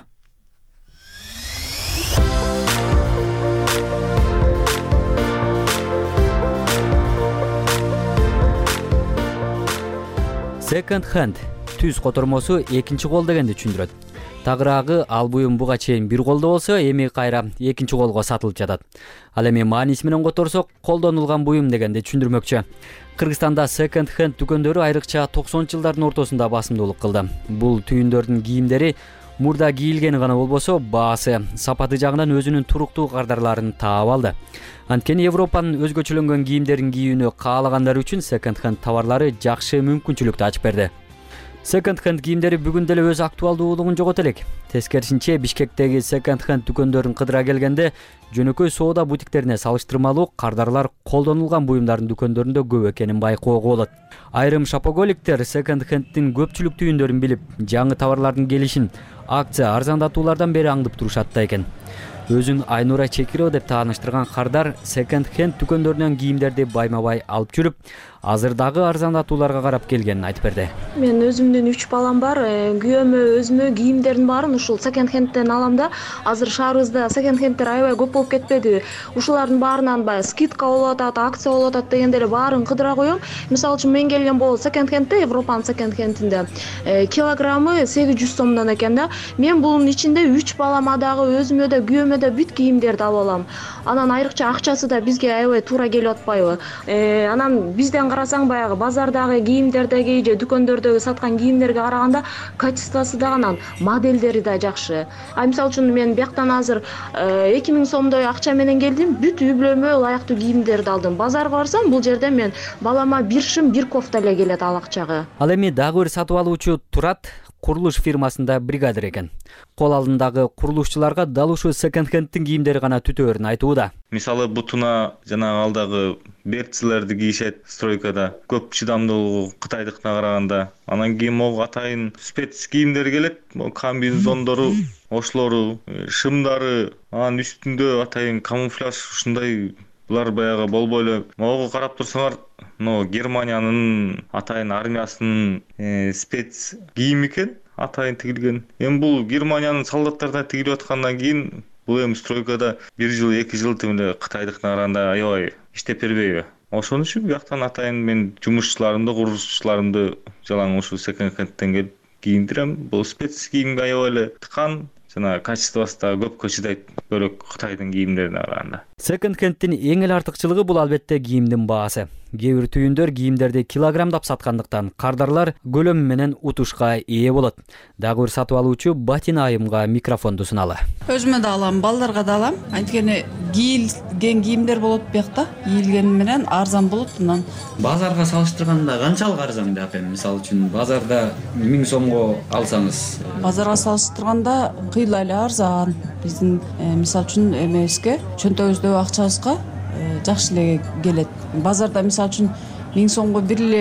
Second hand түз котормосу экинчи кол дегенди түшүндүрөт. Тагыраагы ал буюм буга чейин бир колдо болсо, эми кайра экинчи колго сатылып жатат. Ал эми мааниси менен которсок, колдонулган буюм дегенди түшүндүрмөкчү. Кыргызстанда second hand дүкөндөрү айрыкча токсонунчу жылдардын ортосунда басымдуулук кылды. Бул түйүндөрдүн кийимдери мурда кийилгени гана болбосо, баасы, сапаты жагынан өзүнүн туруктуу кардарларын таап алды. Анткени Европанын өзгөчөлөнгөн кийимдерин кийүүнү каалагандар үчүн second hand товарлары жакшы мүмкүнчүлүктү ачып берди. Second hand кийимдери бүгүн деле өз актуалдуулугун жогото элек. Тескерисинче, Бишкектеги second hand дүкөндөрүн кыдыра келгенде, жөнөкөй соода бутиктерине салыштырмалуу кардарлар колдонулган буюмдардын дүкөндөрүндө көп экенин байкоого болот. Айрым шопоголиктер second handдин көпчүлүк түйүндөрүн билип, жаңы товарлардын келишин акция арзандатуулардан бери аңдып турушат да экен. Өзүн Айнура Чекирова деп тааныштырган кардар second hand дүкөндөрүнөн кийимдерди байма-бай алып жүрүп, азыр дагы арзандатууларга карап келгенин айтып берди. Мен өзүмдүн үч балам бар, күйөөмө өзүмө кийимдердин баарын ушул second handден алам да. Азыр шаарыбызда second handдер аябай көп болуп кетпеди. Ушулардын баарынан баягы скидка болуп атат, акция болуп атат дегенде эле баарын кыдыра коем. Мисалы үчүн мен келген болот second handде, Европанын second handинде килограммы сегиз жүз сомдон экен да. Мен бунун ичинде үч балама дагы, өзүмө да, күйөөмө да бүт кийимдерди алып алам. Анан айрыкча акчасы да бизге аябай туура келип атпайбы? Э, анан бизден карасаң баягы базардагы кийимдердеги же дүкөндөрдөгү саткан кийимдерге караганда качествосу да анан модельдери да жакшы. А мисалы үчүн мен бияктан азыр эки миң сомдой акча менен келдим, бүт үй бүлөмө ылайыктуу кийимдерди алдым. Базарга барсам, бул жерде мен балама бир шым, бир кофта эле келет ал акчага. Ал эми дагы бир сатып алуучу Турат курулуш фирмасында бригадир экен. Кол алдындагы курулушчуларга дал ушул second handдин кийимдери гана түтөөрүн айтууда. Мисалы бутуна жана алдагы берцлерди кийишет стройкада. Көп чыдамдуулугу Кытайдыкына караганда. Анан кийин могу атайын спец кийимдер келет. Комбинезондору, ошлору, шымдары, анан үстүндө атайын камуфляж ушундай. Булар баягы болбой эле. Могу карап турсаңар, но Германиянын атайын армиясынын э, спец кийим экен, атайын тигилген. Эми бул Германиянын солдаттарына тигилип аткандан кийин бул эми стройкада бир жыл, эки жыл эле Кытайдыкына караганда аябай иштеп бербейби? Ошон үчүн бияктан атайын мен жумушчуларымды, курулушчуларымды жалаң ушул second handден келип кийиндирем. Бул спец кийимге аябай эле тыкан. Жана качествосы да көпкө чыдайт, бөлөк Кытайдын кийимдерине караганда. Second handдин эң эле артыкчылыгы бул албетте кийимдин баасы. Кээ бир түйүндөр кийимдерди килограммдап саткандыктан кардарлар көлөмү менен утушка ээ болот. Дагы бир сатып алуучу Батина айымга микрофонду суналы. Өзүмө да алам, балдарга да алам. Анткени кийилген кийимдер болот биякта. Кийилгени менен арзан болот. Анан базарга салыштырганда канчалык арзан деп эми? Мисалы үчүн базарда миң сомго алсаңыз, базарга салыштырганда кыйла эле арзан. Биздин мисалы үчүн эмебизге, чөнтөгүбүздөгү акчабызга жакшы эле келет. Базарда мисалы үчүн миң сомго бир эле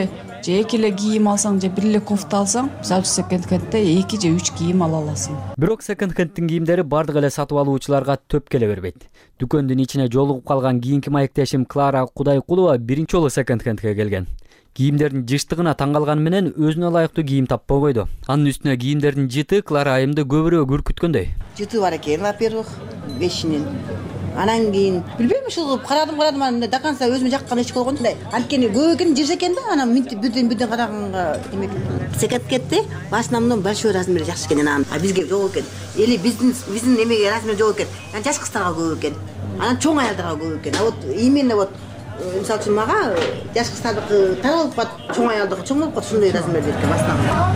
же эки эле кийим алсаң же бир эле кофта алсаң мисалы үчүн секонд хендте эки же үч кийим ала аласың. Бирок секонд хендтин кийимдери бардык эле сатып алуучуларга төп келе бербейт. Дүкөндүн ичине жолугуп калган кийинки маектешим Клара Кудайкулова биринчи жолу секонд хендке келген. Кийимдердин жыштыгына таң калганы менен өзүнө ылайыктуу кийим таппай койду. Анын үстүнө кийимдердин жыты Клара айымды көбүрөөк үркүткөндөй. Жыты бар экен, во-первых, вещинин. Анан кийин билбейм, ушул карадым карадым анан до конца өзүмө жаккан эч болгон да. Анткени көп экен жыш экен да, анан мынтип бирден бирден караганга демек секет кетти. В основном большой размери жакшы экен анан. А бизге жок экен. Или биздин биздин эмеге размери жок экен. Анан жаш кыздарга көп экен. Анан чоң аялдарга көп экен. А вот именно вот мисалы үчүн мага жаш кыздардыкы таралып калат, чоң аялдыкы чоң болуп калат, ушундай размерде экен бастан.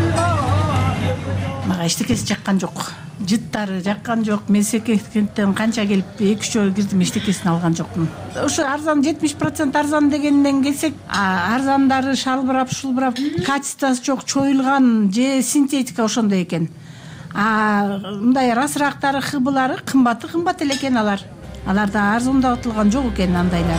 Мага эчтекеси жаккан жок. Жыттары жаккан жок. Мен секендтен канча келип эки үч жолу кирдим, эчтекесин алган жокмун. Ушу арзан жетимиш процент арзан дегенден келсек, арзандары шалбырап, шулбырап, качествосы жок, чоюлган же синтетика ошондой экен. А мындай расырактары, хыбылары кымбаты кымбат эле экен алар. Аларда арзандатылган жок экен андайлар.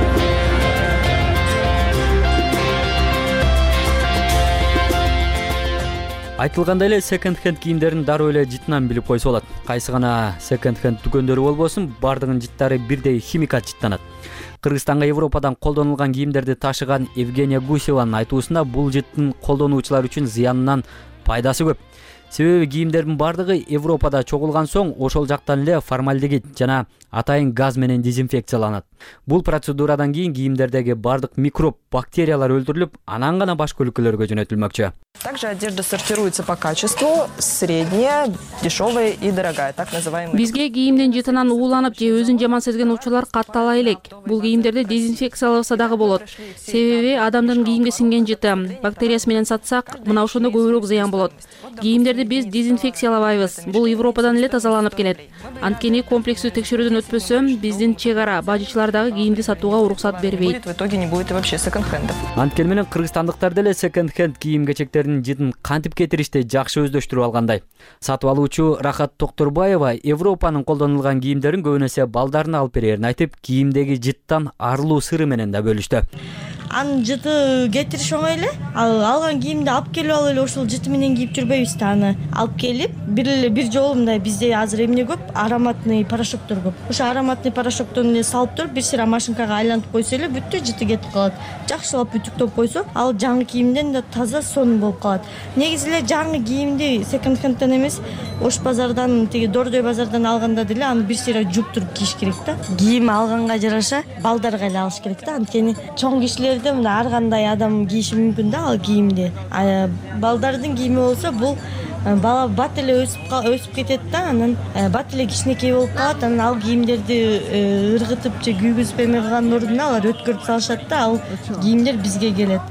Айтылгандай эле секонд хенд кийимдерин дароо эле жытынан билип койсо болот. Кайсы гана секонд хенд дүкөндөрү болбосун, бардыгынын жыттары бирдей химикат жыттанат. Кыргызстанга Европадан колдонулган кийимдерди ташыган Евгения Гусеванын айтуусунда бул жыттын колдонуучулар үчүн зыянынан пайдасы көп. Себеби кийимдердин бардыгы Европада чогулган соң ошол жактан эле формальдегид жана атайын газ менен дезинфекцияланат. Бул процедурадан кийин кийимдердеги бардык микроб, бактериялар өлтүрүлүп, анан гана башка өлкөлөргө жөнөтүлмөкчү. Также одежда сортируется по качеству: средняя, дешевая и дорогая, так называемые. Бизге кийимдин жытынан ууланып же өзүн жаман сезген учурлар каттала элек. Бул кийимдерди дезинфекцияласа дагы болот. Себеби адамдын кийимге сиңген жыты бактериясы менен сатсак, мына ошондо көбүрөөк зыян болот. Кийимдерди биз дезинфекциялабайбыз. Бул Европадан эле тазаланып келет. Анткени комплекстүү текшерүүдөн өтпөсө, биздин чек ара бажычылар дагы кийимди сатууга уруксат бербейт. В итоге не будет вообще секонд-хендов. Анткени менен кыргызстандыктар деле секонд-хенд кийим-кечектердин жытын кантип кетиришти жакшы өздөштүрүп алгандай. Сатып алуучу Рахат Токторбаева Европанын колдонулган кийимдерин көбүн эсе балдарына алып берерин айтып, кийимдеги жыттан арылуу сыры менен да бөлүштү. Анын жыты кетириш оңой эле. Ал алган кийимди алып келип алып эле ошол жыты менен кийип жүрбөйбүз да, аны алып келип бир эле бир жолу мындай бизде азыр эмне көп, ароматный порошоктор көп. Ошо ароматный порошокторун эле салып туруп бир сыйра машинкага айлантып койсо эле бүттү, жыты кетип калат. Жакшылап бүтүктөп койсо, ал жаңы кийимден да таза сонун болуп калат. Негизи эле жаңы кийимди секонд-хендтен эмес, Ош базардан, тиги Дордой базардан алганда деле аны бир сыйра жуптуруп кийиш керек да. Кийим алганга жараша балдарга эле алыш керек да. Анткени чоң кишилерде мына ар кандай адам кийиши мүмкүн да ал кийимди. Балдардын кийими болсо бул бала бат эле өсүп өсүп кетет да, анан бат эле кичинекей болуп калат, анан ал кийимдерди ыргытып же күйгүзүп эме кылгандын ордуна алар өткөрүп салышат да, ал кийимдер бизге келет.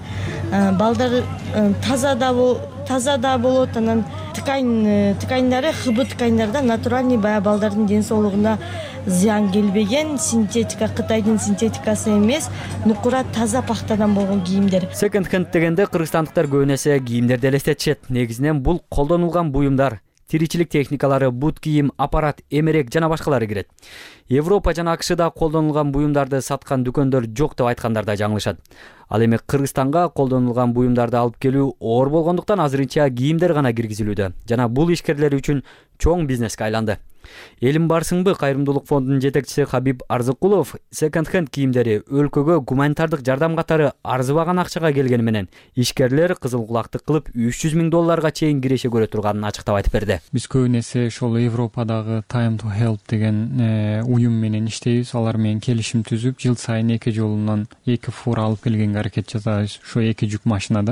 Балдар таза да таза да болот, анан ткань тканьдары хыбы тканьдарда натуральный баягы балдардын ден соолугуна зыян келбеген, синтетика, Кытайдын синтетикасы эмес, нукура таза пахтадан болгон кийимдер. Секонд-хенд дегенде кыргызстандыктар көбүн эсе кийимдерди элестетишет. Негизинен бул колдонулган буюмдар, тиричилик техникалары, бут кийим, аппарат, эмерек жана башкалары кирет. Европа жана АКШда колдонулган буюмдарды саткан дүкөндөр жок деп айткандар да жаңылышат. Ал эми Кыргызстанга колдонулган буюмдарды алып келүү оор болгондуктан азырынча кийимдер гана киргизилүүдө жана бул ишкерлер үчүн чоң бизнеске айланды. Элим барсыңбы кайрымдуулук фондунун жетекчиси Хабиб Арзыкулов секонд-хенд кийимдери өлкөгө гуманитардык жардам катары арзыбаган акчага келгени менен ишкерлер кызыл кулактык кылып үч жүз миң долларга чейин киреше көрө турганын ачыктап айтып берди. Биз көбүн эсе ошол Европадагы Time to Help деген уюм менен иштейбиз. Алар менен келишим түзүп, жыл сайын эки жолунан эки фура алып келгенге аракет жасайбыз. Ошо эки жүк машинада.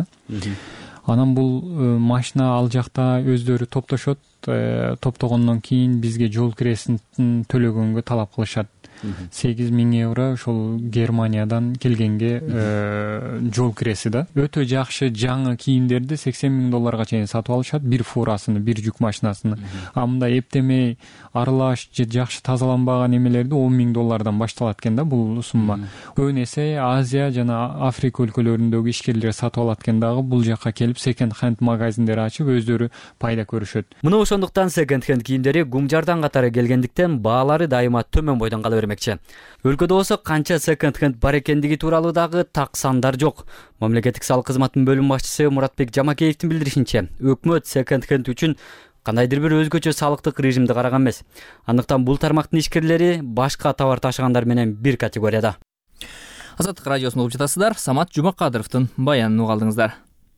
Анан бул машина ал жакта өздөрү топтошот. Топтогондон кийин бизге жол киресин төлөгөнгө талап кылышат. сегиз миң евро ошол Германиядан келгенге жол киреси да. Өтө жакшы жаңы кийимдерди сексен миң долларга чейин сатып алышат, бир фурасыны, бир жүк машинасыны. А мындай эптемей аралаш же жакшы тазаланбаган эмелерди он миң доллардан башталат экен да бул сумма. Көбүн эсе Азия жана Африка өлкөлөрүндөгү ишкерлер сатып алат экен дагы, бул жакка келип секонд-хенд магазиндер ачып өздөрү пайда көрүшөт. Мына ошондуктан секонд-хенд кийимдери гумжардан катары келгендиктен баалары дайыма төмөн бойдон кала берет. бермекчи. Өлкөдө болсо канча секонд хенд бар экендиги тууралуу дагы так сандар жок. Мамлекеттик салык кызматынын бөлүм башчысы Муратбек Жамакеевдин билдиришинче, өкмөт секонд хенд үчүн кандайдыр бир өзгөчө салыктык режимди караган эмес. Андыктан бул тармактын ишкерлери башка товар ташыгандар менен бир категорияда. Азаттык радиосун угуп жатасыздар. Самат Жумакадыровдун баянын уга алдыңыздар.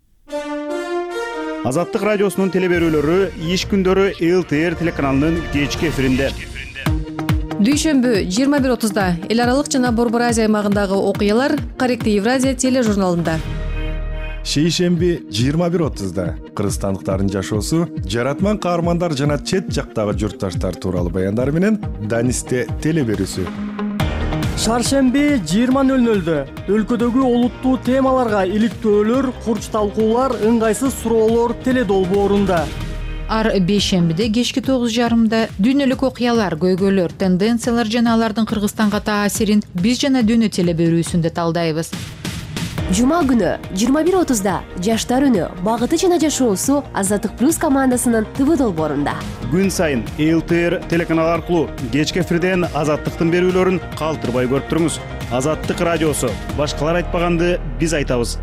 Азаттык радиосунун телеберүүлөрү иш күндөрү эл тэ эр телеканалынын кечки эфиринде. Дүйшөмбү жыйырма бир отузда эл аралык жана Борбор Азия аймагындагы окуялар Корректный Евразия тележурналында. Шейшемби жыйырма бир отузда кыргызстандыктардын жашоосу, жаратман каармандар жана чет жактагы журтташтар тууралуу баяндар менен Данисте телеберүүсү. Шаршемби жыйырма нөл нөлдө өлкөдөгү олуттуу темаларга иликтөөлөр, курч талкуулар, ыңгайсыз суроолор теледолбоорунда. Ар бейшембиде кечки тогуз жарымда дүйнөлүк окуялар, көйгөйлөр, тенденциялар жана алардын Кыргызстанга таасирин биз жана дүйнө телеберүүсүндө талдайбыз. Жума күнү жыйырма бир отузда жаштар үнү, багыты жана жашоосу Азаттык плюс командасынын ТВ долбоорунда. Күн сайын эл тэ эр телеканалы аркылуу кечки эфирден Азаттыктын берүүлөрүн калтырбай көрүп туруңуз. Азаттык радиосу, башкалар айтпаганды биз айтабыз.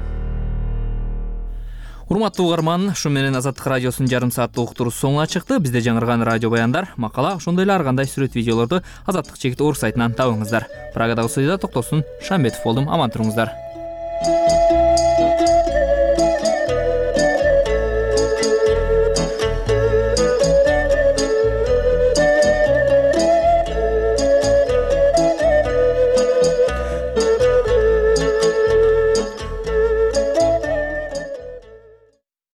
Урматтуу угарман, ушу менен Азаттык радиосунун жарым сааттык уктуруусу соңуна чыкты. Бизде жаңырган радио баяндар, макала, ошондой эле ар кандай сүрөт видеолорду Азаттык чекит орг сайтынан табыңыздар. Прагадагы студияда Токтосун Шамбетов болдум. Аман туруңуздар.